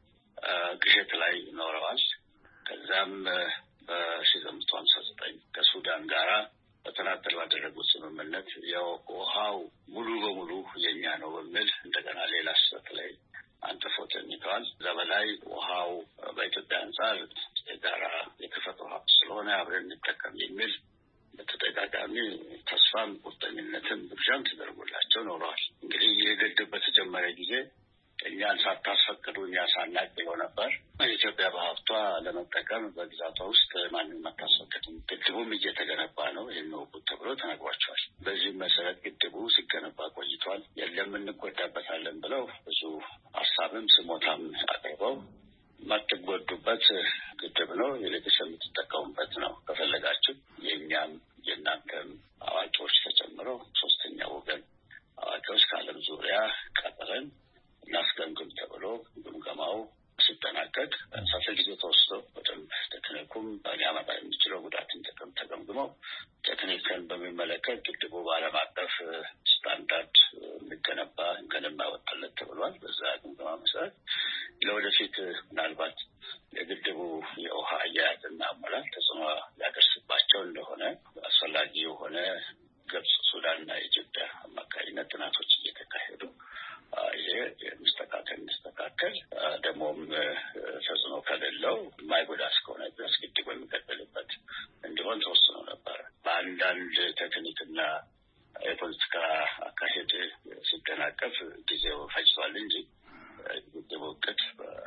Speaker 21: ቅዠት ላይ ኖረዋል። ከዛም በሺህ ዘጠኝ መቶ ሀምሳ ዘጠኝ ከሱዳን ጋራ በተናጠል ባደረጉት ስምምነት የውሃው ሙሉ በሙሉ የኛ ነው በሚል እንደገና ሌላ ስህተት ላይ አንጥፈው ተኝተዋል። እዛ በላይ ውሃው በኢትዮጵያ አንጻር የጋራ የተፈጥሮ ሀብት ስለሆነ አብረን እንጠቀም የሚል በተደጋጋሚ ተስፋም ቁርጠኝነትም ብቻም ተደርጎላቸው ኖረዋል። እንግዲህ ይህ ግድብ በተጀመረ ጊዜ እኛን ሳታስፈቅዱ እኛ ሳናቅ ብሎ ነበር። ኢትዮጵያ በሀብቷ ለመጠቀም በግዛቷ ውስጥ ማንም አታስፈቅድም፣ ግድቡም እየተገነባ ነው የሚወቁት ተብሎ ተነግሯቸዋል። በዚህም መሰረት ግድቡ ሲገነባ ቆይቷል። የለም እንጎዳበታለን ብለው ብዙ ሀሳብም ስሞታም አቅርበው ማትጎዱበት ግድብ ነው፣ ይልቅስ የምትጠቀሙበት ነው፣ ከፈለጋችሁ የእኛም የእናንተም አዋቂዎች ተጨምረው ሶስተኛ ወገን አዋቂዎች ከዓለም ዙሪያ ቀጥረን እናስገምግም ተብሎ ግምገማው ሲጠናቀቅ ሰፊ ጊዜ ተወስዶ በደንብ ቴክኒኩም ሊያመጣ የሚችለው ጉዳትን ጥቅም ተገምግመው ቴክኒክን በሚመለከት ግድቡ በዓለም አቀፍ ስታንዳርድ የሚገነባ ገነባ ወጣለት ተብሏል። በዛ ግምገማ መሰረት ለወደፊት ምናልባት የግድቡ የውሃ አያያዝና አሞላል ተጽዕኖ ያደርስባቸው እንደሆነ አስፈላጊ የሆነ ግብጽ፣ ሱዳንና ኢትዮጵያ አማካኝነት ጥናቶች እየተካሄዱ ይሄ የሚስተካከል የሚስተካከል ደግሞም ተጽዕኖ ከሌለው የማይጎዳ እስከሆነ ድረስ ግድቡ የሚቀጥልበት እንዲሆን ተወስኖ ነበር። በአንዳንድ ቴክኒክና የፖለቲካ አካሄድ ሲደናቀፍ ጊዜው ፈጅቷል እንጂ ግድቡ እቅድ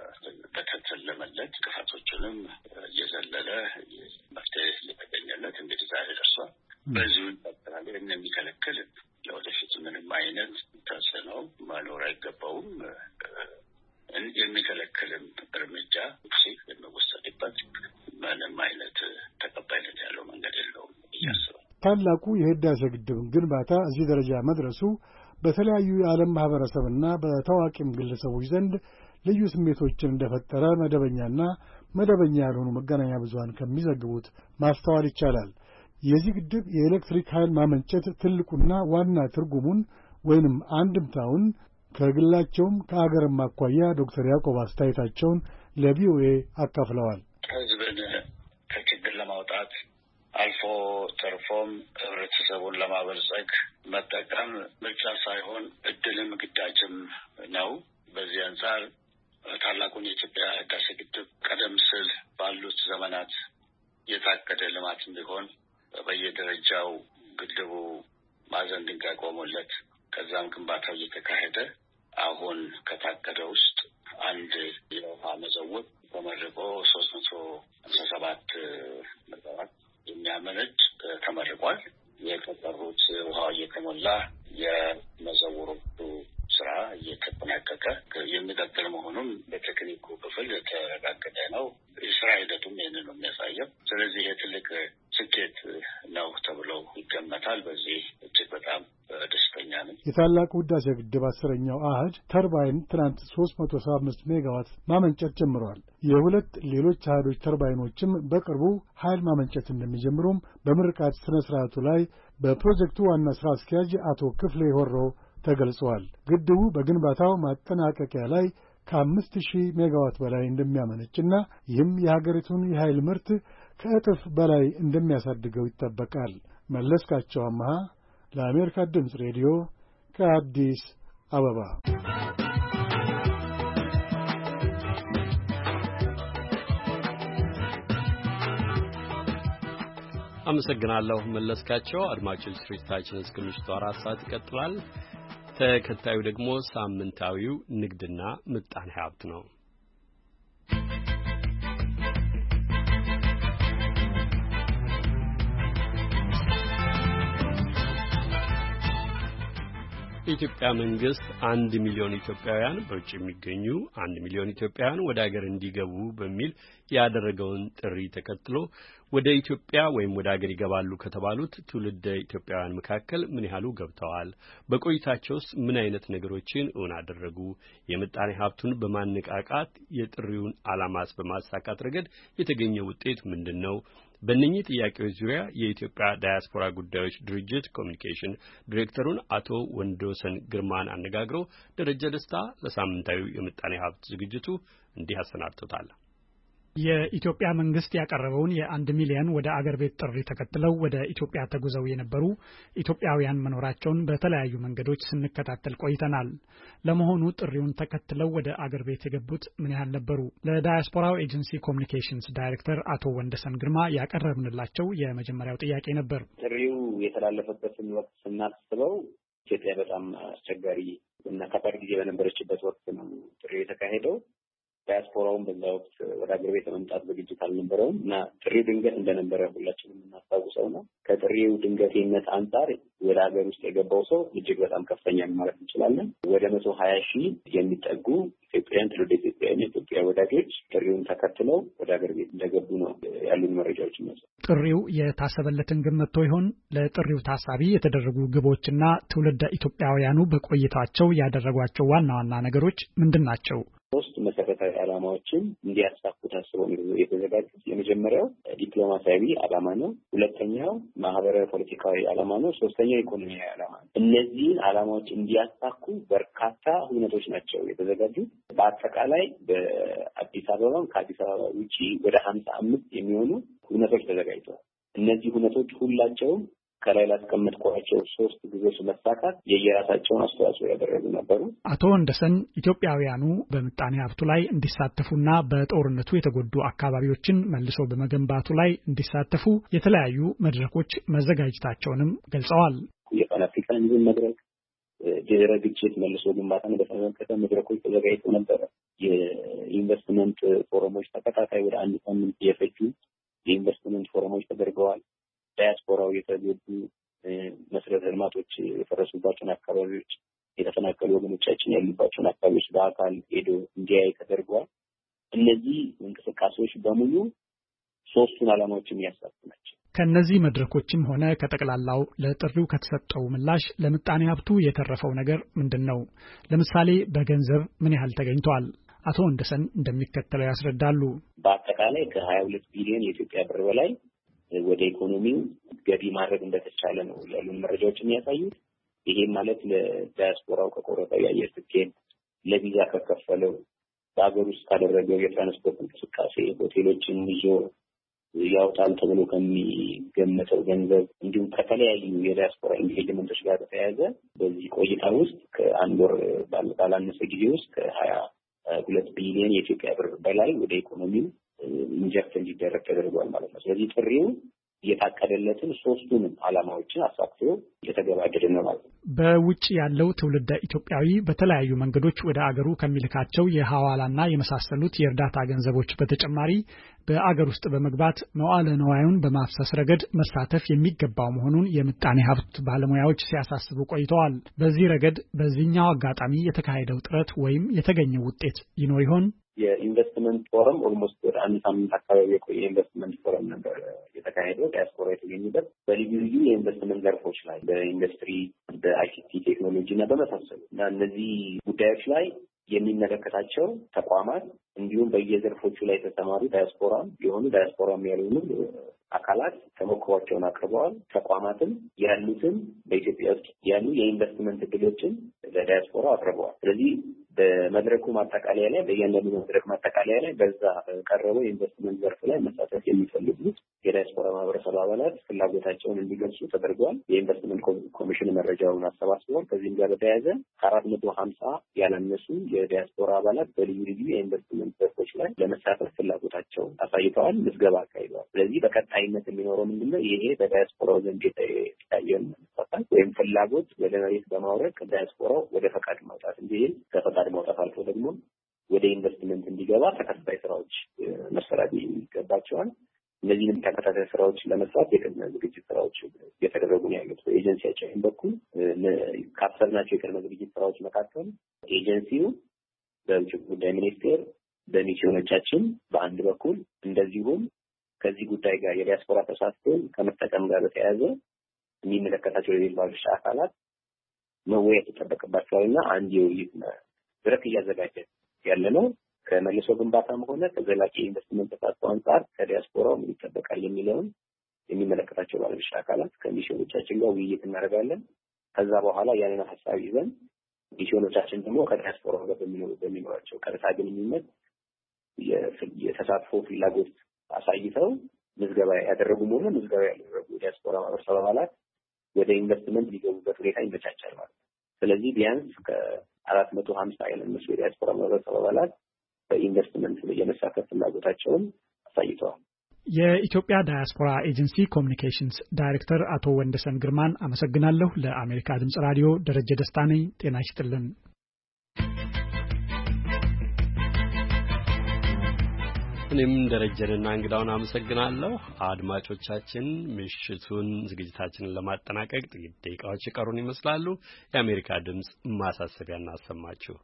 Speaker 21: በተተለመለት ክፋቶቹንም እየዘለለ መፍትሄ እየተገኘለት እንግዲህ ዛሬ ደርሷል። በዚሁ ይቀጥላል። ይህን የሚከለክል ለወደፊት ምንም አይነት ተጽዕኖ መኖር አይገባውም። የሚከለክልም እርምጃ የሚወሰድ ምንም አይነት ተቀባይነት ያለው መንገድ የለውም እያስባል።
Speaker 20: ታላቁ የህዳሴ ግድብ ግንባታ እዚህ ደረጃ መድረሱ በተለያዩ የዓለም ማህበረሰብና በታዋቂም ግለሰቦች ዘንድ ልዩ ስሜቶችን እንደፈጠረ መደበኛና መደበኛ ያልሆኑ መገናኛ ብዙሃን ከሚዘግቡት ማስተዋል ይቻላል። የዚህ ግድብ የኤሌክትሪክ ኃይል ማመንጨት ትልቁና ዋና ትርጉሙን ወይንም አንድምታውን ከግላቸውም ከአገርም አኳያ ዶክተር ያዕቆብ አስተያየታቸውን ለቪኦኤ አካፍለዋል።
Speaker 21: ህዝብን ከችግር ለማውጣት አልፎ ተርፎም ህብረተሰቡን ለማበልጸግ መጠቀም ምርጫ ሳይሆን እድልም ግዳጅም ነው። በዚህ አንጻር ታላቁን የኢትዮጵያ ህዳሴ ግድብ ቀደም ሲል ባሉት ዘመናት የታቀደ ልማትም ቢሆን በየደረጃው ግድቡ ማዕዘን ድንጋይ ቆሞለት ከዛም ግንባታው እየተካሄደ አሁን ከታቀደ ውስጥ አንድ የውሃ መዘውር ተመርቆ ሶስት መቶ ሃምሳ ሰባት ሜጋዋት የሚያመነጭ ተመርቋል። የቀጠሩት ውሃው እየተሞላ የመዘውሮቹ ስራ እየተጠናቀቀ የሚቀጥል መሆኑን በቴክኒኩ ክፍል የተረጋገጠ ነው። የስራ ሂደቱም ይህንን ነው የሚያሳየው። ስለዚህ የትልቅ ስኬት ነው ተብሎ ይገመታል። በዚህ እጅግ በጣም ደስተኛ ነኝ።
Speaker 20: የታላቁ ህዳሴ ግድብ አስረኛው አሃድ ተርባይን ትናንት ሶስት መቶ ሰባ አምስት ሜጋዋት ማመንጨት ጀምረዋል። የሁለት ሌሎች አሃዶች ተርባይኖችም በቅርቡ ኃይል ማመንጨት እንደሚጀምሩም በምርቃት ስነ ስርዓቱ ላይ በፕሮጀክቱ ዋና ስራ አስኪያጅ አቶ ክፍሌ ሆሮ ተገልጸዋል። ግድቡ በግንባታው ማጠናቀቂያ ላይ ከአምስት ሺህ ሜጋዋት በላይ እንደሚያመነጭና ይህም የሀገሪቱን የኃይል ምርት ከእጥፍ በላይ እንደሚያሳድገው ይጠበቃል። መለስካቸው አማሃ ለአሜሪካ ድምፅ ሬዲዮ ከአዲስ አበባ።
Speaker 1: አመሰግናለሁ መለስካቸው። አድማጮች ስርጭታችን እስከ ምሽቱ አራት ሰዓት ይቀጥላል። ተከታዩ ደግሞ ሳምንታዊው ንግድና ምጣኔ ሀብት ነው። የኢትዮጵያ መንግስት አንድ ሚሊዮን ኢትዮጵያውያን በውጭ የሚገኙ አንድ ሚሊዮን ኢትዮጵያውያን ወደ ሀገር እንዲገቡ በሚል ያደረገውን ጥሪ ተከትሎ ወደ ኢትዮጵያ ወይም ወደ ሀገር ይገባሉ ከተባሉት ትውልደ ኢትዮጵያውያን መካከል ምን ያህሉ ገብተዋል? በቆይታቸውስ ምን አይነት ነገሮችን እውን አደረጉ? የምጣኔ ሀብቱን በማነቃቃት የጥሪውን ዓላማስ በማሳካት ረገድ የተገኘ ውጤት ምንድን ነው? በእነኚህ ጥያቄዎች ዙሪያ የኢትዮጵያ ዳያስፖራ ጉዳዮች ድርጅት ኮሚኒኬሽን ዲሬክተሩን አቶ ወንዶሰን ግርማን አነጋግሮ ደረጀ ደስታ ለሳምንታዊ የምጣኔ ሀብት ዝግጅቱ እንዲህ አሰናድቶታል።
Speaker 16: የኢትዮጵያ መንግስት ያቀረበውን የአንድ ሚሊዮን ወደ አገር ቤት ጥሪ ተከትለው ወደ ኢትዮጵያ ተጉዘው የነበሩ ኢትዮጵያውያን መኖራቸውን በተለያዩ መንገዶች ስንከታተል ቆይተናል። ለመሆኑ ጥሪውን ተከትለው ወደ አገር ቤት የገቡት ምን ያህል ነበሩ? ለዳያስፖራው ኤጀንሲ ኮሚኒኬሽንስ ዳይሬክተር አቶ ወንደሰን ግርማ ያቀረብንላቸው የመጀመሪያው ጥያቄ ነበር።
Speaker 2: ጥሪው የተላለፈበትን ወቅት ስናስበው ኢትዮጵያ በጣም አስቸጋሪ እና ከባድ ጊዜ በነበረችበት ወቅት ነው ጥሪው የተካሄደው። ዳያስፖራውን በዛ ወቅት ወደ አገር ቤት ለመምጣት ዝግጅት አልነበረውም እና ጥሪው ድንገት እንደነበረ ሁላችንም የምናስታውሰው ነው። ከጥሪው ድንገቴነት አንጻር ወደ ሀገር ውስጥ የገባው ሰው እጅግ በጣም ከፍተኛ ማለት እንችላለን። ወደ መቶ ሀያ ሺህ የሚጠጉ ኢትዮጵያውያን ትውልደ ኢትዮጵያውያን የኢትዮጵያ ወዳጆች ጥሪውን ተከትለው ወደ ሀገር ቤት እንደገቡ ነው ያሉን መረጃዎች የሚያሳዩት።
Speaker 16: ጥሪው የታሰበለትን ግብ መጥቶ ይሆን? ለጥሪው ታሳቢ የተደረጉ ግቦችና ትውልደ ኢትዮጵያውያኑ በቆይታቸው ያደረጓቸው ዋና ዋና ነገሮች ምንድን ናቸው?
Speaker 2: ሶስት መሰረታዊ ዓላማዎችን እንዲያሳኩ ታስበው የተዘጋጁት። የመጀመሪያው ዲፕሎማሲያዊ ዓላማ ነው። ሁለተኛው ማህበራዊ ፖለቲካዊ ዓላማ ነው። ሶስተኛው ኢኮኖሚያዊ ዓላማ ነው። እነዚህን ዓላማዎች እንዲያሳኩ በርካታ ሁነቶች ናቸው የተዘጋጁት። በአጠቃላይ በአዲስ አበባም ከአዲስ አበባ ውጪ ወደ ሀምሳ አምስት የሚሆኑ ሁነቶች ተዘጋጅተዋል። እነዚህ ሁነቶች ሁላቸውም ከላይ ላስቀመጥኳቸው ሶስት ግቦች መሳካት የየራሳቸውን አስተዋጽኦ ያደረጉ ነበሩ።
Speaker 16: አቶ ወንደሰን ኢትዮጵያውያኑ በምጣኔ ሀብቱ ላይ እንዲሳተፉና በጦርነቱ የተጎዱ አካባቢዎችን መልሶ በመገንባቱ ላይ እንዲሳተፉ የተለያዩ መድረኮች መዘጋጀታቸውንም ገልጸዋል።
Speaker 2: የፓን አፍሪካኒዝም መድረክ፣ ድህረ ግጭት መልሶ ግንባታን በተመለከተ መድረኮች ተዘጋጅተው ነበረ። የኢንቨስትመንት ፎረሞች ተከታታይ ወደ አንድ ሳምንት የፈጁ የኢንቨስትመንት ፎረሞች ተደርገዋል። ዳያስፖራው የተጎዱ መሰረተ ልማቶች የፈረሱባቸውን አካባቢዎች፣ የተፈናቀሉ ወገኖቻችን ያሉባቸውን አካባቢዎች በአካል ሄዶ እንዲያይ ተደርገዋል። እነዚህ እንቅስቃሴዎች በሙሉ ሶስቱን ዓላማዎች የሚያሳትፉ ናቸው።
Speaker 16: ከነዚህ መድረኮችም ሆነ ከጠቅላላው ለጥሪው ከተሰጠው ምላሽ ለምጣኔ ሀብቱ የተረፈው ነገር ምንድነው? ለምሳሌ በገንዘብ ምን ያህል ተገኝቷል? አቶ ወንደሰን እንደሚከተለው ያስረዳሉ።
Speaker 2: በአጠቃላይ ከሀያ ሁለት ቢሊዮን የኢትዮጵያ ብር በላይ ወደ ኢኮኖሚው ገቢ ማድረግ እንደተቻለ ነው ያሉን መረጃዎች የሚያሳዩት። ይሄ ማለት ለዲያስፖራው ከቆረጠው የአየር ትኬት፣ ለቪዛ ከከፈለው፣ በአገር ውስጥ ካደረገው የትራንስፖርት እንቅስቃሴ፣ ሆቴሎችን ይዞ ያውጣል ተብሎ ከሚገመተው ገንዘብ እንዲሁም ከተለያዩ የዲያስፖራ ኢንጌጅመንቶች ጋር በተያያዘ በዚህ ቆይታ ውስጥ ከአንድ ወር ባላነሰ ጊዜ ውስጥ ከሀያ ሁለት ቢሊዮን የኢትዮጵያ ብር በላይ ወደ ኢኮኖሚው ኢንጀክት እንዲደረግ ተደርጓል ማለት ነው። ስለዚህ ጥሪው የታቀደለትን ሶስቱንም ዓላማዎችን አሳክቶ የተገባደደ ነው ማለት ነው።
Speaker 16: በውጭ ያለው ትውልደ ኢትዮጵያዊ በተለያዩ መንገዶች ወደ አገሩ ከሚልካቸው የሐዋላና የመሳሰሉት የእርዳታ ገንዘቦች በተጨማሪ በአገር ውስጥ በመግባት መዋዕለ ንዋዩን በማፍሰስ ረገድ መሳተፍ የሚገባው መሆኑን የምጣኔ ሀብት ባለሙያዎች ሲያሳስቡ ቆይተዋል። በዚህ ረገድ በዚህኛው አጋጣሚ የተካሄደው ጥረት ወይም የተገኘው ውጤት ይኖር ይሆን?
Speaker 2: የኢንቨስትመንት ፎረም ኦልሞስት ወደ አንድ ሳምንት አካባቢ የቆየ ኢንቨስትመንት ፎረም ነበር የተካሄደው። ዲያስፖራ የተገኙበት በልዩ ልዩ የኢንቨስትመንት ዘርፎች ላይ በኢንዱስትሪ፣ በአይሲቲ ቴክኖሎጂ እና በመሳሰሉ እና እነዚህ ጉዳዮች ላይ የሚመለከታቸው ተቋማት እንዲሁም በየዘርፎቹ ላይ የተሰማሩ ዲያስፖራ የሆኑ ዲያስፖራ ያልሆኑ አካላት ተሞክሯቸውን አቅርበዋል። ተቋማትም ያሉትን በኢትዮጵያ ውስጥ ያሉ የኢንቨስትመንት እድሎችን ለዲያስፖራ አቅርበዋል። ስለዚህ በመድረኩ ማጠቃለያ ላይ በእያንዳንዱ መድረክ ማጠቃለያ ላይ በዛ ቀረበው የኢንቨስትመንት ዘርፍ ላይ መሳተፍ የሚፈልጉት የዲያስፖራ ማህበረሰብ አባላት ፍላጎታቸውን እንዲገልጹ ተደርገዋል። የኢንቨስትመንት ኮሚሽን መረጃውን አሰባስበዋል። ከዚህም ጋር በተያያዘ ከአራት መቶ ሀምሳ ያላነሱ የዲያስፖራ አባላት በልዩ ልዩ የኢንቨስትመንት ዘርፎች ላይ ለመሳተፍ ፍላጎታቸውን አሳይተዋል፣ ምዝገባ አካሂደዋል። ስለዚህ በቀጣይነት የሚኖረው ምንድነው? ይሄ በዲያስፖራው ዘንድ የታየውን መሳተፍ ወይም ፍላጎት ወደ መሬት በማውረድ ከዲያስፖራው ወደ ፈቃድ ማውጣት እንዲል ከፈቃድ ማውጣት አልፎ ደግሞ ወደ ኢንቨስትመንት እንዲገባ ተከታታይ ስራዎች መሰራት ይገባቸዋል። እነዚህንም ተከታታይ ስራዎች ለመስራት የቅድመ ዝግጅት ስራዎች እየተደረጉ ነው ያሉት። በኤጀንሲያችን በኩል ካሰብናቸው የቅድመ ዝግጅት ስራዎች መካከል ኤጀንሲው በውጭ ጉዳይ ሚኒስቴር በሚስዮኖቻችን በአንድ በኩል እንደዚሁም ከዚህ ጉዳይ ጋር የዲያስፖራ ተሳትፎን ከመጠቀም ጋር በተያያዘ የሚመለከታቸው የሌሎች ባለድርሻ አካላት መወያየት ይጠበቅባቸዋልና አንድ የውይይት መድረክ እያዘጋጀ ያለ ነው። ከመልሶ ግንባታም ሆነ ከዘላቂ ኢንቨስትመንት ተሳትፎ አንጻር ከዲያስፖራው ምን ይጠበቃል የሚለውን የሚመለከታቸው ባለድርሻ አካላት ከሚስዮኖቻችን ጋር ውይይት እናደርጋለን። ከዛ በኋላ ያንን ሀሳብ ይዘን ሚስዮኖቻችን ደግሞ ከዲያስፖራው ጋር በሚኖራቸው ቀጥታ ግንኙነት የተሳትፎ ፍላጎት አሳይተው ምዝገባ ያደረጉ ሆነ ምዝገባ ያደረጉ ዲያስፖራ ማህበረሰብ አባላት ወደ ኢንቨስትመንት ሊገቡበት ሁኔታ ይመቻቻል ማለት ነው። ስለዚህ ቢያንስ ከአራት መቶ ሀምሳ ያላነሱ የዲያስፖራ ማህበረሰብ አባላት በኢንቨስትመንት የመሳተፍ ፍላጎታቸውን አሳይተዋል።
Speaker 16: የኢትዮጵያ ዳያስፖራ ኤጀንሲ ኮሚኒኬሽንስ ዳይሬክተር አቶ ወንደሰን ግርማን አመሰግናለሁ። ለአሜሪካ ድምጽ ራዲዮ ደረጀ ደስታ ነኝ። ጤና ይስጥልን።
Speaker 1: እኔም ደረጀንና እንግዳውን አመሰግናለሁ። አድማጮቻችን ምሽቱን ዝግጅታችንን ለማጠናቀቅ ጥቂት ደቂቃዎች ይቀሩን ይመስላሉ። የአሜሪካ ድምጽ ማሳሰቢያ እናሰማችሁ።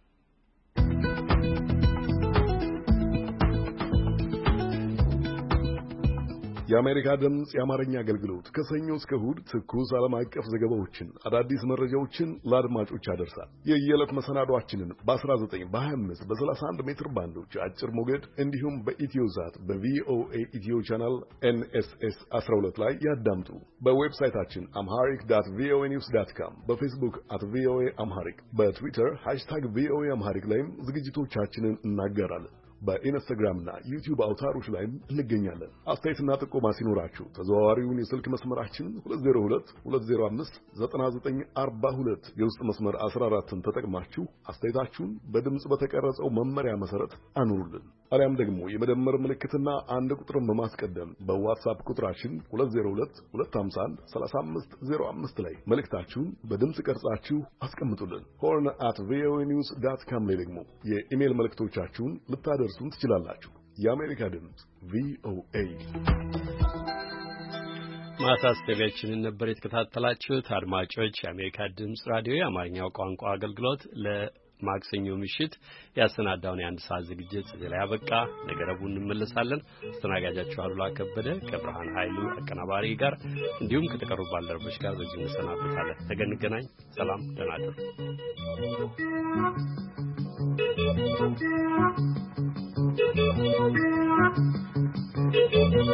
Speaker 3: የአሜሪካ ድምጽ የአማርኛ አገልግሎት ከሰኞ እስከ እሁድ ትኩስ ዓለም አቀፍ ዘገባዎችን፣ አዳዲስ መረጃዎችን ለአድማጮች ያደርሳል። የየዕለት መሰናዷችንን በ19 በ25 በ31 ሜትር ባንዶች አጭር ሞገድ እንዲሁም በኢትዮዛት በቪኦኤ ኢትዮ ቻናል ኤንኤስኤስ አስራ ሁለት ላይ ያዳምጡ። በዌብሳይታችን አምሃሪክ ዳት ቪኦኤ ኒውስ ዳት ካም፣ በፌስቡክ አት ቪኦኤ አምሃሪክ፣ በትዊተር ሃሽታግ ቪኦኤ አምሃሪክ ላይም ዝግጅቶቻችንን እናጋራለን። በኢንስታግራምና ዩቲዩብ አውታሮች ላይም እንገኛለን። አስተያየትና ጥቆማ ሲኖራችሁ ተዘዋዋሪውን የስልክ መስመራችን ሁለት ዜሮ ሁለት ሁለት ዜሮ አምስት ዘጠና ዘጠኝ አርባ ሁለት የውስጥ መስመር አስራ አራትን ተጠቅማችሁ አስተያየታችሁን በድምጽ በተቀረጸው መመሪያ መሰረት አኑሩልን። አሊያም ደግሞ የመደመር ምልክትና አንድ ቁጥርን በማስቀደም በዋትስአፕ ቁጥራችን ሁለት ዜሮ ሁለት ሁለት አምሳ አንድ ሰላሳ አምስት ዜሮ አምስት ላይ መልእክታችሁን በድምጽ ቀርጻችሁ አስቀምጡልን። ሆርን አት ቪኦኤ ኒውስ ዳት ካም ላይ ደግሞ የኢሜል መልእክቶቻችሁን ልታደርሱን ትችላላችሁ። የአሜሪካ ድምጽ ቪኦኤ።
Speaker 1: ማሳሰቢያችንን ነበር የተከታተላችሁት። አድማጮች፣ የአሜሪካ ድምጽ ራዲዮ የአማርኛው ቋንቋ አገልግሎት ለ ማክሰኞ ምሽት ያሰናዳውን የአንድ ሰዓት ዝግጅት እዚህ ላይ አበቃ። ነገ ረቡዕ እንመለሳለን። አስተናጋጃችሁ አሉላ ከበደ ከብርሃን ኃይሉ አቀናባሪ ጋር እንዲሁም ከተቀሩ ባልደረቦች ጋር በዚህ እንሰናበታለን። ነገ እንገናኝ። ሰላም፣ ደህና እደሩ።